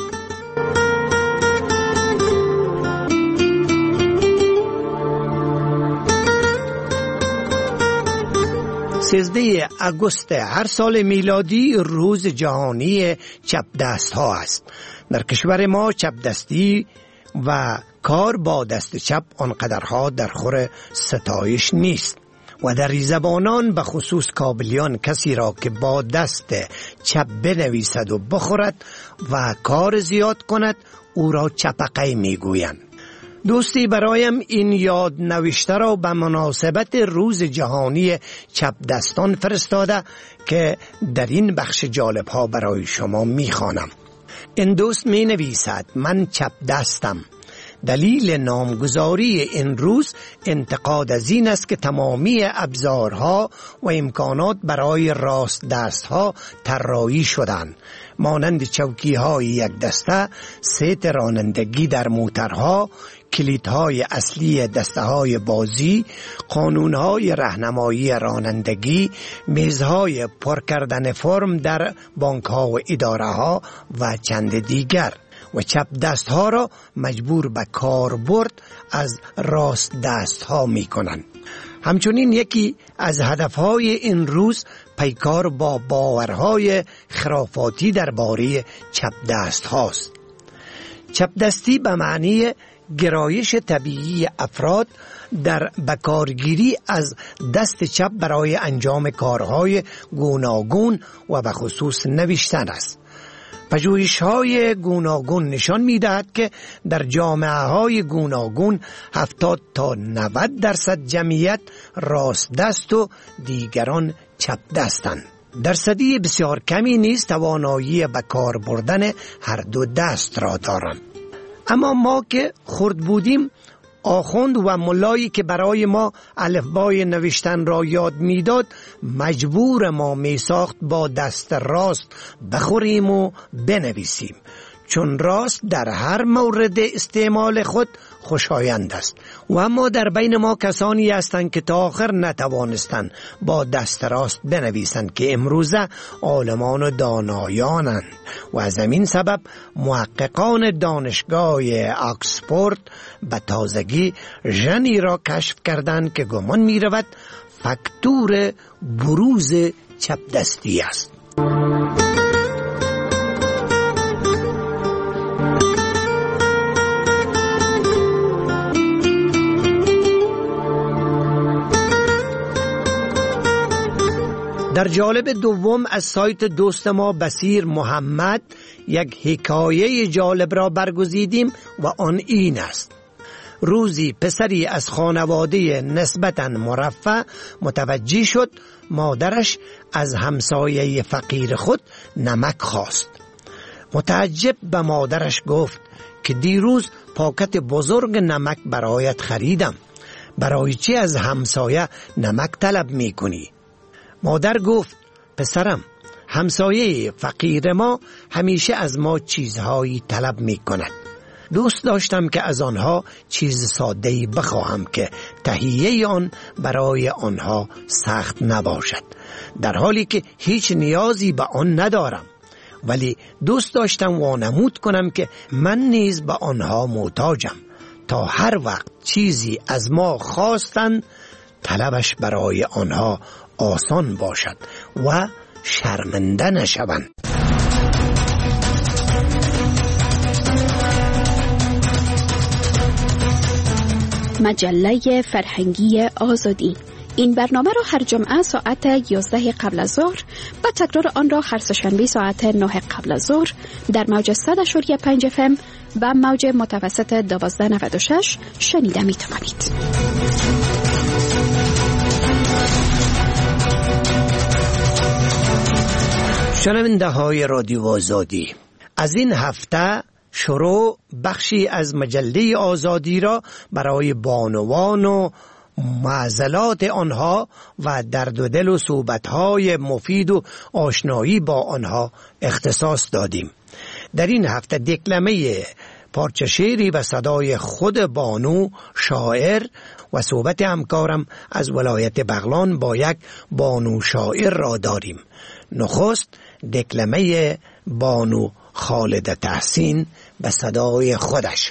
سیزده آگوست هر سال میلادی روز جهانی چپ دست ها است. در کشور ما چپ دستی و کار با دست چپ آنقدرها در خور ستایش نیست و در زبانان به خصوص کابلیان کسی را که با دست چپ بنویسد و بخورد و کار زیاد کند او را چپقی میگویند. دوستی برایم این یاد نوشته را به مناسبت روز جهانی چپ دستان فرستاده که در این بخش جالب ها برای شما می خوانم. این دوست می نویسد من چپ دستم. دلیل نامگذاری این روز انتقاد از این است که تمامی ابزارها و امکانات برای راست دستها طراحی شدند، مانند چوکی های یک دسته، ست رانندگی در موترها، کلیدهای اصلی دسته های بازی، قانونهای راهنمایی رانندگی، میزهای پر کردن فرم در بانک ها و اداره ها و چند دیگر. و چپ دست ها را مجبور به کاربرد از راست دست ها می کنند. همچنین یکی از هدفهای این روز پیکار با باورهای خرافاتی درباره چپ دست هاست. چپ دستی به معنی گرایش طبیعی افراد در بکارگیری از دست چپ برای انجام کارهای گوناگون و به خصوص نوشتن است. پژوهش‌های گوناگون نشان می‌دهد که در جامعه‌های گوناگون هفتاد تا نود درصد جمعیت راست دست و دیگران چپ دستند. درصدی بسیار کمی نیز توانایی به کار بردن هر دو دست را دارند. اما ما که خرد بودیم آخوند و ملایی که برای ما الفبای نوشتن را یاد میداد مجبور ما می ساخت با دست راست بخوریم و بنویسیم، چون راست در هر مورد استعمال خود خوشایند است. و اما در بین ما کسانی هستند که تا آخر نتوانستند با دست راست بنویسند که امروزه عالمان و دانایانند و از همین سبب محققان دانشگاه آکسفورد به تازگی ژنی را کشف کردند که گمان می رود فاکتور بروز چپ دستی است. در جالب دوم از سایت دوست ما بصیر محمد یک حکایه جالب را برگزیدیم و آن این است. روزی پسری از خانواده نسبتاً مرفه متوجه شد مادرش از همسایه فقیر خود نمک خواست. متعجب به مادرش گفت که دیروز پاکت بزرگ نمک برایت خریدم، برای چی از همسایه نمک طلب می کنی؟ مادر گفت پسرم، همسایه فقیر ما همیشه از ما چیزهایی طلب می کند. دوست داشتم که از آنها چیز ساده‌ای بخواهم که تهیه آن برای آنها سخت نباشد، در حالی که هیچ نیازی به آن ندارم، ولی دوست داشتم وانمود کنم که من نیز به آنها محتاجم، تا هر وقت چیزی از ما خواستند طلبش برای آنها آسان باشد و شرمنده نشوند. مجله فرهنگی آزادی. این برنامه را هر جمعه ساعت یازده قبل از ظهر و تکرار آن را هر سه‌شنبه ساعت نه قبل از ظهر در موج صد و پنج اف ام و موج متوسط دوازده نود و شش شنیده می توانید. شنونده های رادیو آزادی، از این هفته شروع بخشی از مجله آزادی را برای بانوان و معضلات آنها و درد و دل و صحبت‌های مفید و آشنایی با آنها اختصاص دادیم. در این هفته دکلمه پارچه شعری به صدای خود بانو شاعر و صحبت همکارم از ولایت بغلان با یک بانو شاعر را داریم. نخست دکلمه بانو خالد تحسین به صدای خودش.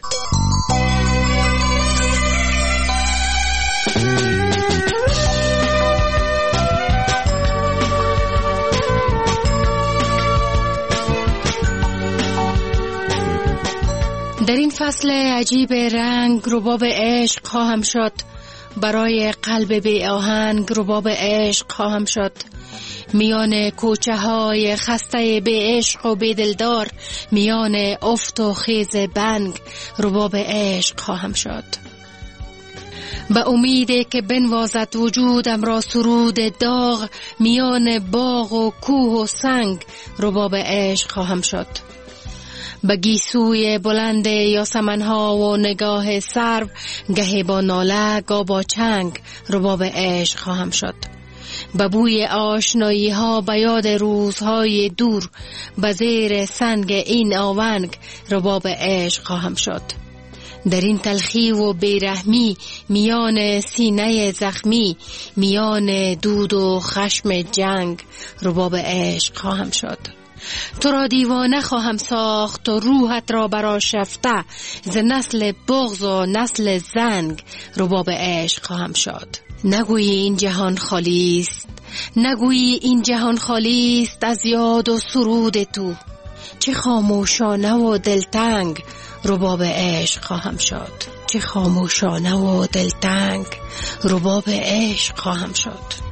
در این فصل عجیب رنگ رباب عشق خواهم شد، برای قلب بی آهنگ رباب عشق خواهم شد. میان کوچه های خسته به عشق و به دلدار، میان افت و خیز بنگ رباب عشق خواهم شد. به امید که بنوازد وجودم را سرود داغ، میان باغ و کوه و سنگ رباب عشق خواهم شد. به گیسوی بلند یاسمنها و نگاه سرو، گهی با ناله گاه با چنگ رباب عشق خواهم شد. به بوی آشنایی ها به یاد روزهای دور، به زیر سنگ این آونگ رباب عشق خواهم شد. در این تلخی و بیرحمی، میان سینه زخمی، میان دود و خشم جنگ رباب عشق خواهم شد. تو را دیوانه خواهم ساخت و روحت را برآشفته، ز نسل بغض و نسل زنگ رباب عشق خواهم شد. نگویی این جهان خالی است، نگویی این جهان خالی است از یاد و سرود تو، چه خاموشانه و دلتنگ رباب عشق خواهم شد. چه خاموشانه و دلتنگ رباب عشق خواهم شد.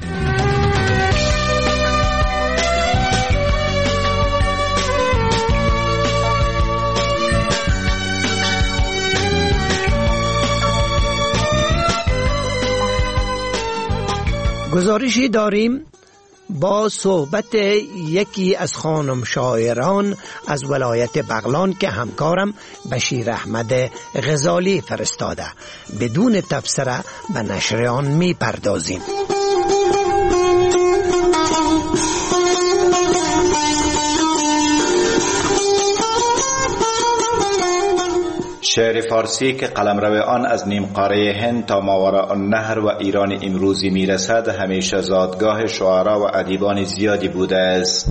گزارشی داریم با صحبت یکی از خانم شاعران از ولایت بغلان که همکارم بشیر احمد غزالی فرستاده. بدون تبصره به نشر آن می پردازیم. شعر فارسی که قلمرو آن از نیم قاره هند تا ماوراء النهر و ایران امروزی میرسد همیشه زادگاه شعرا و ادیبان زیادی بوده است.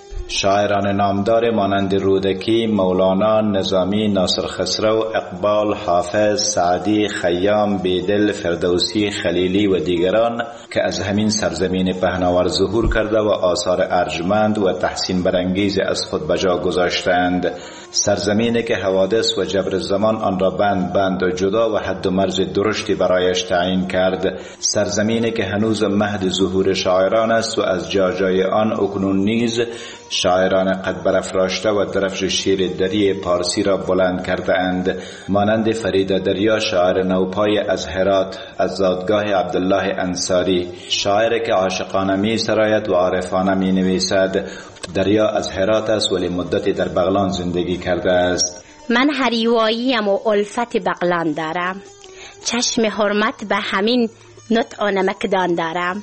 شاعران نامدار مانند رودکی، مولانا، نظامی، ناصر خسرو، اقبال، حافظ، سعدی، خیام، بیدل، فردوسی، خلیلی و دیگران که از همین سرزمین پهناور ظهور کرده و آثار ارجمند و تحسین برانگیز از خود بجا گذاشتند. سرزمینی که حوادث و جبر زمان آن را بند بند و جدا و حد و مرز درشتی برایش تعیین کرد. سرزمینی که هنوز مهد ظهور شاعران است و از جاجای آن اکنون نیز شاعران قد برافراشته و درفش شیر دری پارسی را بلند کرده اند، مانند فرید دریا شاعر نوپای از هرات، از زادگاه عبدالله انصاری، شاعر که عاشقانه می سراید و عارفانه می نویسد. دریا از هرات است ولی مدتی در بغلان زندگی کرده است. من هریواییم و الفت بغلان دارم، چشم حرمت به همین نطق و نمکدان دارم.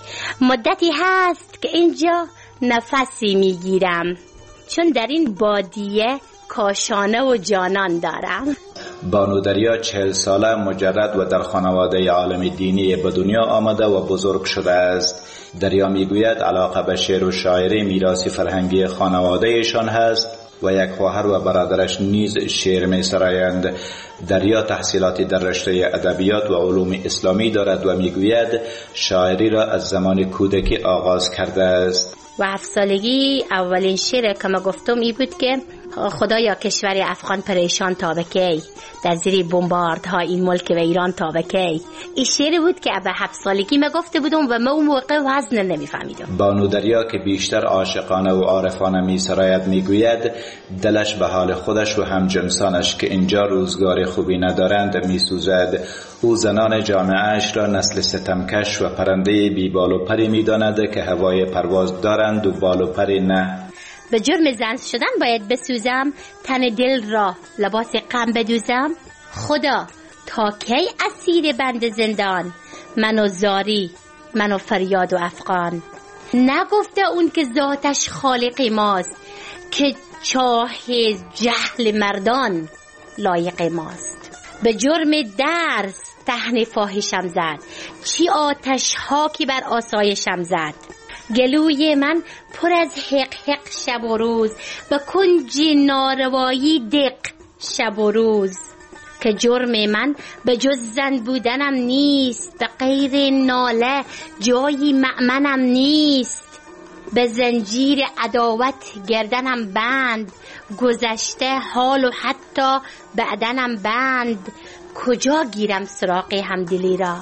مدتی هست که اینجا نفسی میگیرم، چون در این بادیه کاشانه و جانان دارم. بانو دریا چهل ساله مجرد و در خانواده عالم دینی به دنیا آمده و بزرگ شده است. دریا میگوید علاقه به شعر و شاعری میراث فرهنگی خانواده ایشان هست و یک خواهر و برادرش نیز شعر می سرایند. دریا تحصیلاتی در رشته ادبیات و علوم اسلامی دارد و میگوید شاعری را از زمان کودکی آغاز کرده است. و هفت سالگی اولین شعر که ما گفتم ای بود که خدایا کشور افغان پریشان تا به کی، در زیر بمباردها این ملک و ایران تا به کی. این شعر بود که به هفت سالگی ما گفته بودم و ما اون موقع وزن نمیفهمیدم. بانو دریا که بیشتر عاشقانه و عارفانه می سراید میگوید دلش به حال خودش و همجنسانش که اینجا روزگار خوبی ندارند می سوزد. او زنان جامعهش را نسل ستمکش و پرنده بی بال و پری می داند که هوای پرواز دارند و بال و پری نه. به جرم زن شدن باید بسوزم، تن دل را لباس غم بدوزم. خدا تا کی اسیر بند زندان، منو زاری منو فریاد و افغان. نگفته اون که ذاتش خالق ماست، که چاه جهل مردان لایق ماست. به جرم درس تهن فاحشم زد، چی آتش ها که بر آسایشم زد. گلوی من پر از حق حق شب و روز، به کنج ناروایی دق شب و روز. که جرم من به جز زن بودنم نیست، به غیر ناله جایی مأمنم نیست. به زنجیر عداوت گردنم بند، گذشته حال و حتی بعدنم بند. کجا گیرم سراغ همدلی را،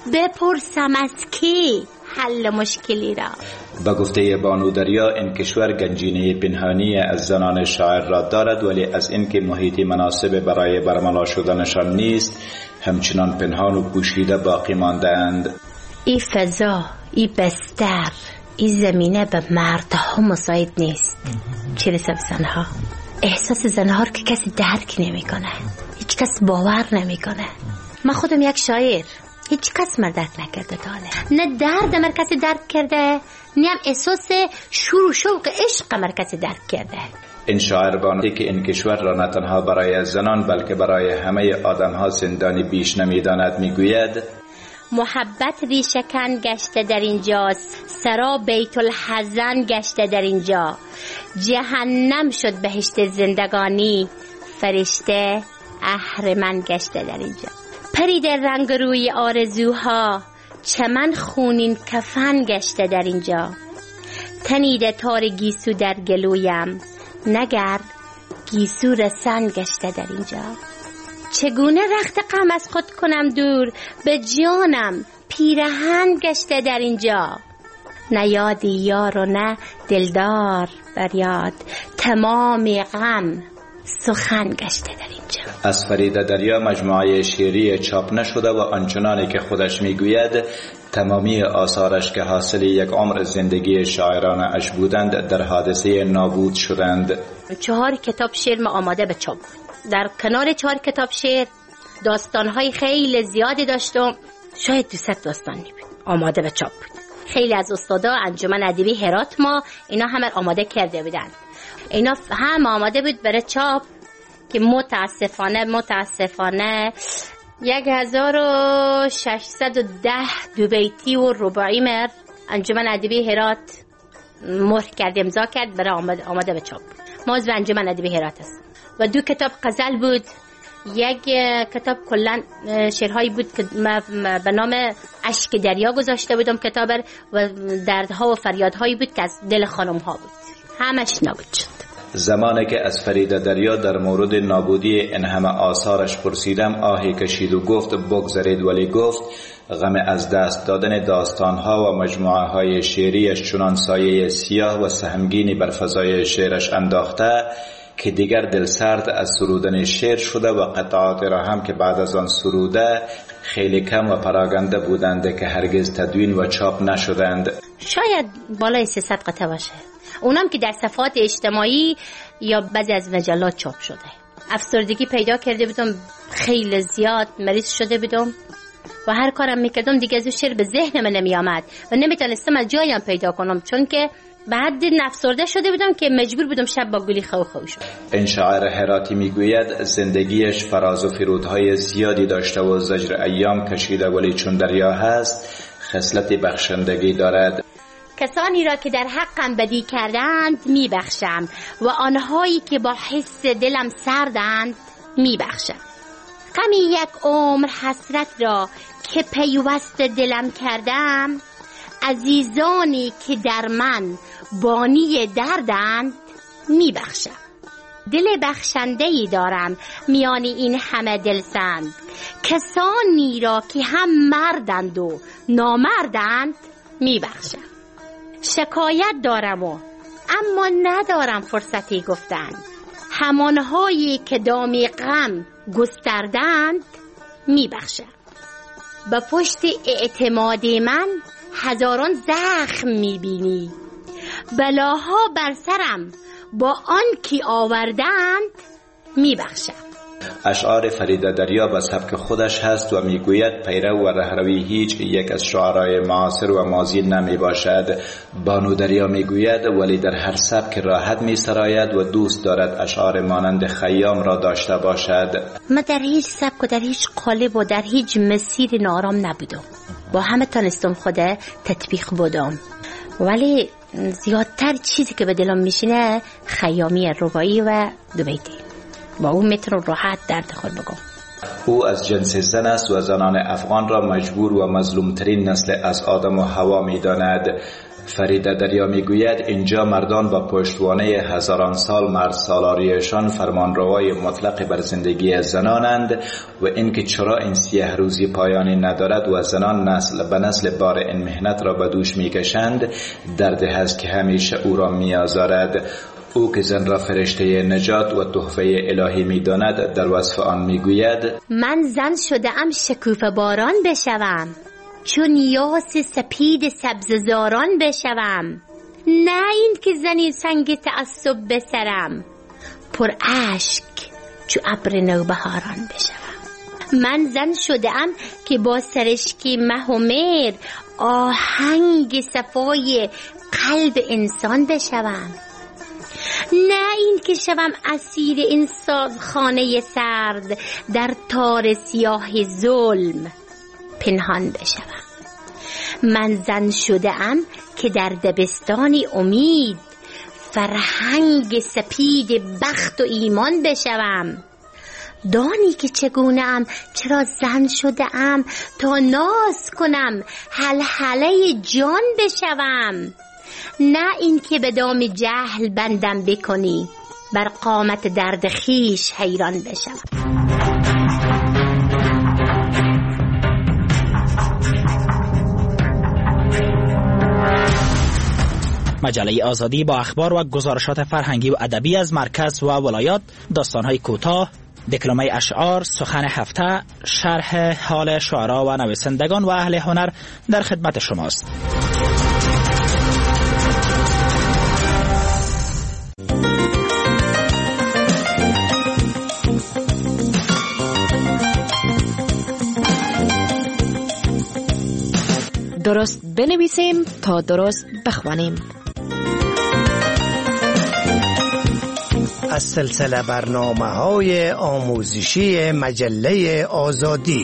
بپرسم از کی حل مشکلی را. با گفته بانو دریا این کشور گنجینه پنهانی از زنان شاعر را دارد، ولی از اینکه محیطی مناسب برای برملا شدنشان نیست همچنان پنهان و پوشیده باقی ماندند. این فضا، این بستر، این زمینه به مردها مساعد نیست، چه رسه به زنها. احساس زنها که کسی درک نمی کنه، هیچ کس باور نمی کنه. من خودم یک شاعر، هیچ کس مرا درک نکرده تاله، نه درد مرا کسی درک کرده، نه هم احساس شور و شوق عشق مرا کسی درک کرده. این شاعر بانده که این کشور را نه تنها برای زنان بلکه برای همه آدم ها زندانی بیش نمیداند میگوید محبت ریشه‌کن گشته در اینجاست، سرا بیت الحزن گشته در اینجا. جهنم شد بهشت زندگانی، فرشته اهرمن گشته در اینجا. پری در رنگ روی آرزوها، چمن خونین کفن گشته در اینجا. تنیده تار گیسو در گلویم، نگر گیسو رسن گشته در اینجا. چگونه رخت غم از خود کنم دور، به جانم پیرهن گشته در اینجا. نه یادی یار و نه دلدار بر یاد، تمام غم سخن گشته در اینجا. از فریده دریا مجموعه شعری چاپ نشده و آنچنانی که خودش میگوید تمامی آثارش که حاصل یک عمر زندگی شاعرانه اش بودند در حادثه نابود شدند. چهار کتاب شعر ما آماده به چاپ بود. در کنار چهار کتاب شعر داستانهای خیلی زیادی داشتم، شاید دویست داستانی بود آماده به چاپ بود. خیلی از استادا انجمن ادبی هرات ما اینا همه آماده کرده بودن، اینا هم آماده بود برای چاپ که متاسفانه متاسفانه یک هزار و ششصد و ده دو بیتی و ربعی مر انجمن ادبی هرات مهر کرد، امضا کرد، برای آماده, آماده به چاپ. ما از انجمن ادبی هرات است و دو کتاب غزل بود، یک کتاب کلا شعرهایی بود که به نام اشک دریا گذاشته بودم کتاب، و دردها و فریادهایی بود که از دل خانم ها بود، همش نابود شد. زمانی که از فریده دریا در مورد نابودی این همه آثارش پرسیدم آهی کشید و گفت بگذارید، ولی گفت غم از دست دادن داستانها و مجموعه های شعریش چنان سایه سیاه و سهمگینی بر فضای شعرش انداخته که دیگر دل سرد از سرودن شعر شده و قطعات را هم که بعد از آن سروده خیلی کم و پراگنده بودند که هرگز تدوین و چاپ نشدند. شاید بالای سیصد قطعه باشه، اونم که در صفحات اجتماعی یا بعضی از مجلات چاپ شده. افسردگی پیدا کرده بودم، خیلی زیاد مریض شده بودم و هر کارم میکردم دیگه از شعر به ذهنم نمی آمد و نمیتونستم از جایم پیدا کنم، چون که بعد افسرده شده بودم که مجبور بودم شب با گلی خو خو شد. این شاعر هراتی میگوید زندگیش فراز و فرودهای زیادی داشته و زجر ایام کشیده، ولی چون دریا هست خصلت بخشندگی دارد. کسانی را که در حقم بدی کردند میبخشم و آنهایی که با حس دلم سردند میبخشم. غمی یک عمر حسرت را که پیوست دلم کردم، عزیزانی که در من بانی دردند میبخشم. دل بخشنده‌ای دارم میان این همه دلسند، کسانی را که هم مردند و نامردند میبخشم. شکایت دارم و اما ندارم فرصتی گفتن، همانهایی که دامی غم گستردند میبخشم. به پشت اعتماد من هزاران زخم میبینی، بلاها بر سرم با آن کی آوردند میبخشم. اشعار فریده دریا به سبک خودش هست و میگوید پیرو و رهروی هیچ یک از شعرای معاصر و ماضی نمی باشد. بانو دریا میگوید ولی در هر سبک راحت می سراید و دوست دارد اشعار مانند خیام را داشته باشد. من در هیچ سبک و در هیچ قالب و در هیچ مسیر نارام نبودم، با همه تانستم خود تطبیق بودم، ولی زیادتر چیزی که به دلم میشینه خیامی رباعی و دو بیتی، با اون میتونم راحت درد خود بگم. او از جنس زن است و زنان افغان را مجبور و مظلومترین نسل از آدم و حوا میداند. فریده دریا میگوید اینجا مردان با پشتوانه هزاران سال مرد سالاریشان فرمانروای مطلق بر زندگی زنانند و اینکه چرا این سیه روزی پایانی ندارد و زنان نسل به نسل بار این مهنت را به دوش میکشند دردی هست که همیشه او را میآزارد. او که زن را فرشته نجات و تحفه الهی میداند در وصف آن میگوید من زن شده ام شکوفه باران بشوم، چون یاس سپید سبززاران بشوم، نه این که زنی سنگ تعصب بسرم، پر اشک چو ابر نوبهاران بشوم. من زن شده ام که با سرشکی مه و مهر آهنگ صفای قلب انسان بشوم، نه این که شوم اسیر این سازخانه سرد در تار سیاه ظلم پنهان بشوم. من زن شده ام که در دبستانی امید فرهنگ سپید بخت و ایمان بشوم. دانی که چگونه ام چرا زن شده ام تا ناز کنم هلهله جان بشوم، نه این که به دام جهل بندم بکنی بر قامت درد خیش حیران بشم. مجله آزادی با اخبار و گزارشات فرهنگی و ادبی از مرکز و ولایات، داستان‌های کوتاه، دکلمه اشعار، سخن هفته، شرح حال شعرا و نویسندگان و اهل هنر در خدمت شماست. درست بنویسیم تا درست بخوانیم. از سلسله برنامه‌های آموزشی مجله آزادی.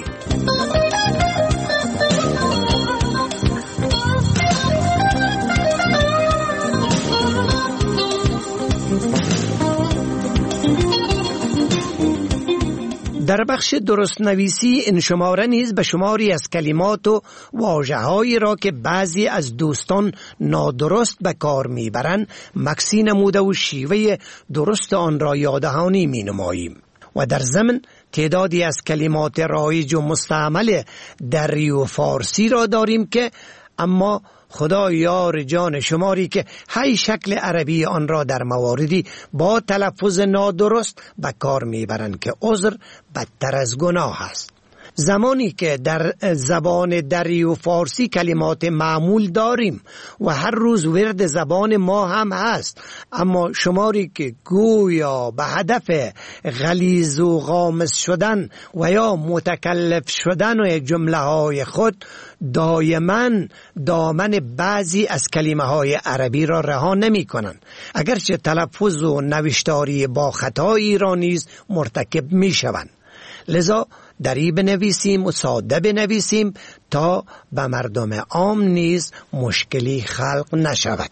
در بخش درست نویسی این شماره نیز به شماری از کلمات و واژه‌هایی را که بعضی از دوستان نادرست به کار میبرند مکسی نموده و شیوه درست آن را یاددهانی مینماییم و در ضمن تعدادی از کلمات رایج و مستعمل دری و فارسی را داریم که اما خدا یار جان شماری که هی شکل عربی آن را در مواردی با تلفظ نادرست به کار میبرند که عذر بدتر از گناه است. زمانی که در زبان دری و فارسی کلمات معمول داریم و هر روز ورد زبان ما هم هست، اما شماری که گویا به هدف غلیظ و غامض شدن و یا متکلف شدن و جمله های خود دائما دامن بعضی از کلمه های عربی را رها نمی کنند، اگرچه تلفظ و نوشتاری با خطایی را نیز مرتکب می شوند. لذا دری بنویسیم و ساده بنویسیم تا به مردم عام نیز مشکلی خلق نشود.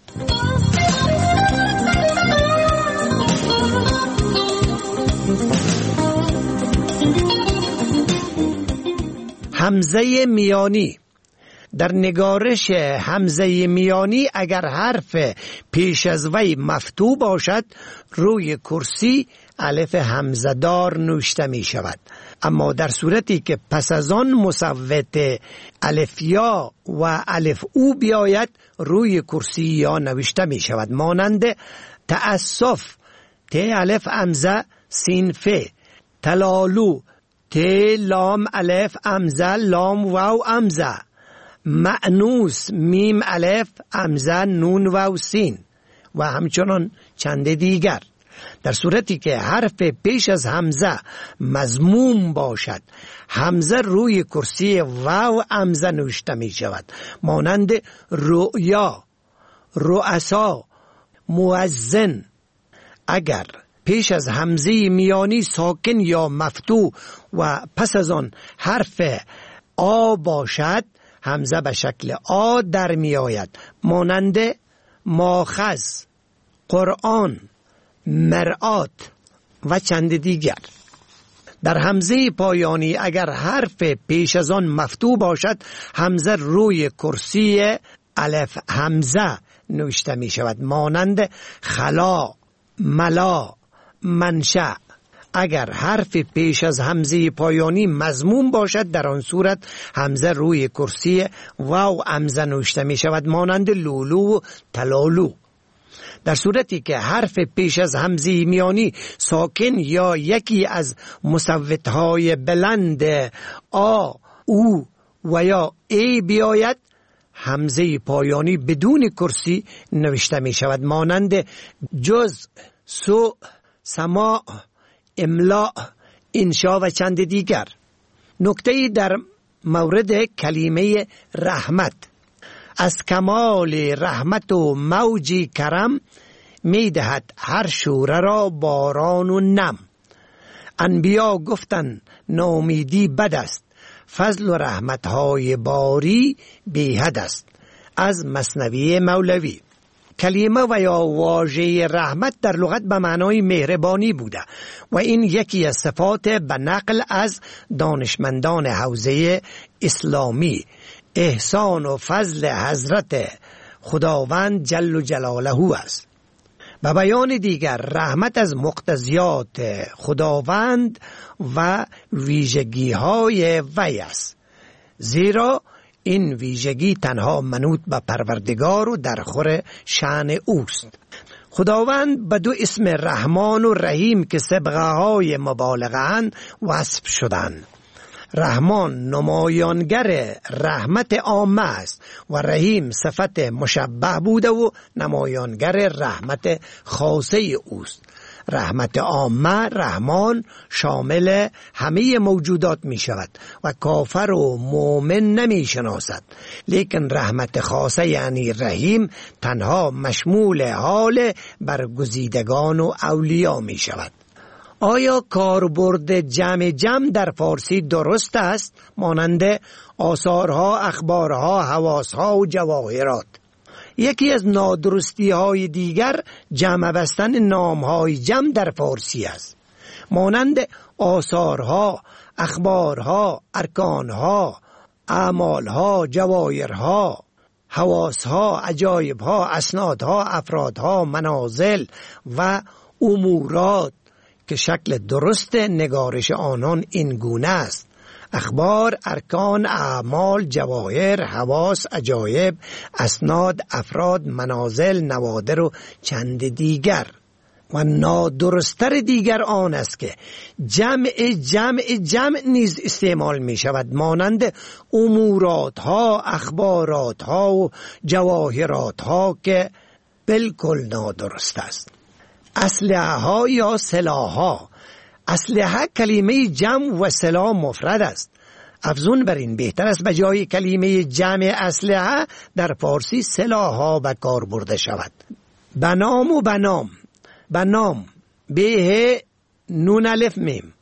همزه میانی. در نگارش همزه میانی اگر حرف پیش از وی مفتوح باشد روی کرسی الف همزه دار نوشته می شود، اما در صورتی که پس از آن مصوت الف یا و الف او بیاید روی کرسی یا نوشته می شود، مانند تأسف ت الف همزه سین ف، تلالو ت لام الف همزه لام واو همزه، مأنوس میم الف همزه نون واو سین و همچنان چند دیگر. در صورتی که حرف پیش از همزه مضموم باشد همزه روی کرسی واو همزه نوشته می شود، مانند رؤیا، رؤسا، مؤذن. اگر پیش از همزه میانی ساکن یا مفتوح و پس از آن حرف آ باشد همزه به شکل آ در می آید، مانند ماخذ، قرآن، مرآت و چند دیگر. در همزه پایانی اگر حرف پیش از آن مفتوح باشد همزه روی کرسی الف همزه نوشته می شود، مانند خلا، ملا، منشأ. اگر حرف پیش از همزه پایانی مضموم باشد در آن صورت همزه روی کرسی واو همزه نوشته می شود، مانند لولو و تلالو. در صورتی که حرف پیش از همزه میانی ساکن یا یکی از مصوتهای بلند آ، او و یا ای بیاید همزه پایانی بدون کرسی نوشته می شود، مانند جز، سو، سماع، املاء، انشا و چند دیگر. نکته در مورد کلمه رحمت. از کمال رحمت و موج کرم می دهد هر شوره را باران و نم. انبیا گفتن ناامیدی بد است، فضل و رحمتهای باری بی حد است. از مثنوی مولوی. کلمه و یا واژه رحمت در لغت به معنای مهربانی بوده و این یکی از صفات به نقل از دانشمندان حوزه اسلامی احسان و فضل حضرت خداوند جل جلاله است. به بیان دیگر رحمت از مقتضیات خداوند و ویژگی های وی است، زیرا این ویژگی تنها منوط به پروردگار و در خور شأن اوست. خداوند به دو اسم رحمان و رحیم که صبغه های مبالغه اند وصف شدند. رحمان نمایانگر رحمت عامه است و رحیم صفت مشبه بوده و نمایانگر رحمت خاصه اوست. رحمت عامه رحمان شامل همه موجودات می شود و کافر و مؤمن نمی شناسد، لیکن رحمت خاصه یعنی رحیم تنها مشمول حال برگزیدگان و اولیاء می شود. آیا کاربرد جمع جمع در فارسی درست است مانند آثارها، اخبارها، حواسها و جواهرات؟ یکی از نادرستی های دیگر جمع بستن نام های جمع در فارسی است، مانند آثارها، اخبارها، ارکانها، اعمالها، جواهرها، حواسها، عجایبها، اسنادها، افرادها، منازل و امورات که شکل درست نگارش آنان این گونه است: اخبار، ارکان، اعمال، جواهر، حواس، عجایب، اسناد، افراد، منازل، نوادر و چند دیگر. و نادرستر دیگر آن است که جمع جمع جمع نیز استعمال می شود، مانند امورات ها، اخبارات ها و جواهرات ها که بالکل نادرست است. اسلحه ها یا سلاح ها. اسلحه کلمه جمع و سلاح مفرد است. افزون بر این بهتر است به جای کلمه جمع اسلحه در فارسی سلاح ها به کار برده شود. بنام و بنام. بنام به نون الف میم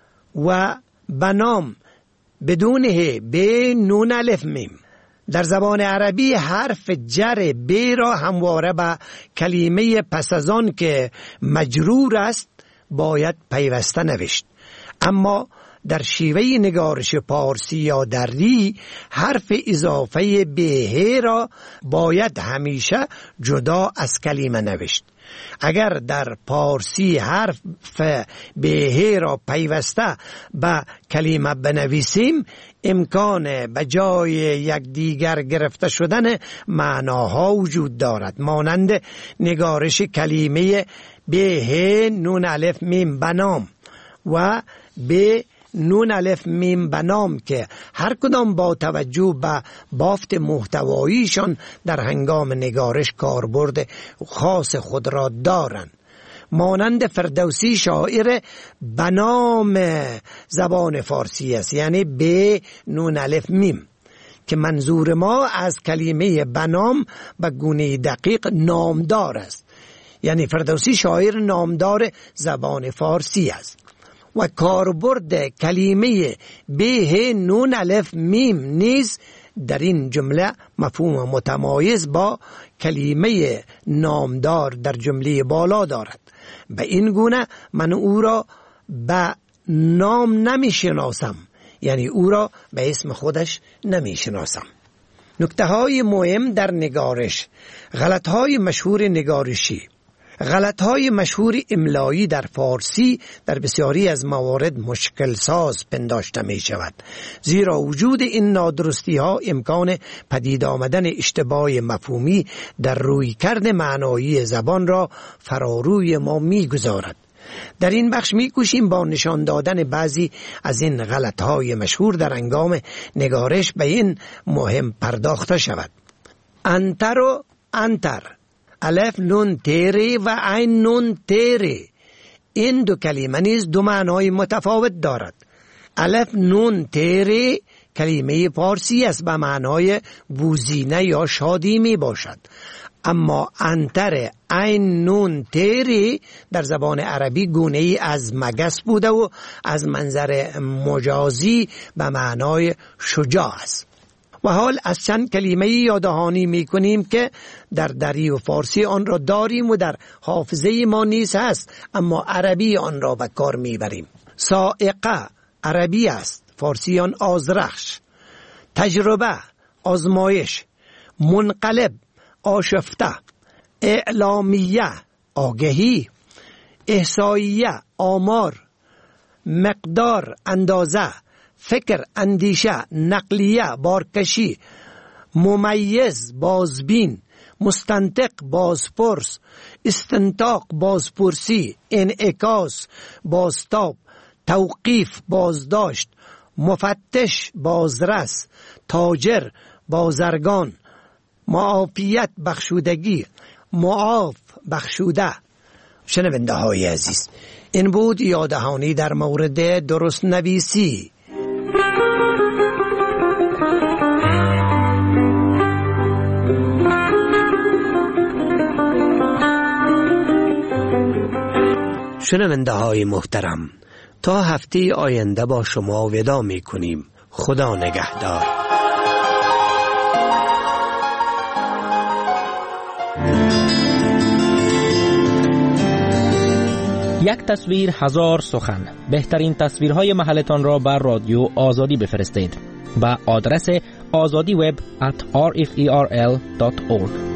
و بنام بدون ه به نون الف میم. در زبان عربی حرف جر ب را همواره به کلمه پس از آن که مجرور است باید پیوسته نوشت، اما در شیوه نگارش پارسی یا دری حرف اضافه به را باید همیشه جدا از کلمه نوشت. اگر در پارسی حرف به را پیوسته به کلمه بنویسیم امکان به جای یک دیگر گرفته شدن معناها وجود دارد، مانند نگارش کلمه به نون الف میم بنام و به نون الف میم بنام که هر کدام با توجه به بافت محتواییشان در هنگام نگارش کاربرد خاص خود را دارند. مانند فردوسی شاعر بنام زبان فارسی است، یعنی به نون الف میم، که منظور ما از کلمه بنام به گونه دقیق نامدار است، یعنی فردوسی شاعر نامدار زبان فارسی است. و کاربرد کلمه به نون الف میم نیز در این جمله مفهوم متمایز با کلمه نامدار در جمله بالا دارد. به این گونه من او را به نام نمی شناسم، یعنی او را به اسم خودش نمی شناسم. نکته های مهم در نگارش. غلط های مشهور نگارشی. غلط های مشهور املایی در فارسی در بسیاری از موارد مشکل ساز پنداشته می شود، زیرا وجود این نادرستی ها امکان پدید آمدن اشتباه مفهومی در روی کرد معنایی زبان را فراروی ما می گذارد. در این بخش می کوشیم با نشان دادن بعضی از این غلط های مشهور در هنگام نگارش به این مهم پرداخته شود. انتر و انتر، الف نون تیری و عین نون تیری، این دو کلمه نیز دو معنای متفاوت دارد. الف نون تیری کلمه فارسی است، به معنای بوزینه یا شادی می باشد، اما انتر عین نون تیری در زبان عربی گونه ای از مگس بوده و از منظر مجازی به معنای شجاع است. و حال از چند کلمه یاددهانی می کنیم که در دری و فارسی آن را داریم و در حافظه ما نیز هست، اما عربی آن را به کار می بریم. سائقه عربی است، فارسی آن آذرخش. تجربه آزمایش. منقلب آشفته. اعلامیه آگهی. احصائیه آمار. مقدار اندازه. فکر، اندیشه، نقلیه، بارکشی، ممیز، بازبین، مستنطق، بازپرس، استنطاق، بازپرسی، انعکاس، بازتاب، توقیف، بازداشت، مفتش، بازرس، تاجر، بازرگان، معافیت، بخشودگی، معاف، بخشوده. شنونده های عزیز، این بود یاددهانی در مورد درست نویسی. شنونده های محترم، تا هفته آینده با شما ودا می کنیم. خدا نگهدار. یک تصویر هزار سخن. بهترین تصویرهای محلتان را بر رادیو آزادی بفرستید. با آدرس آزادی وب ات آر اف ای آر ال دات اورگ.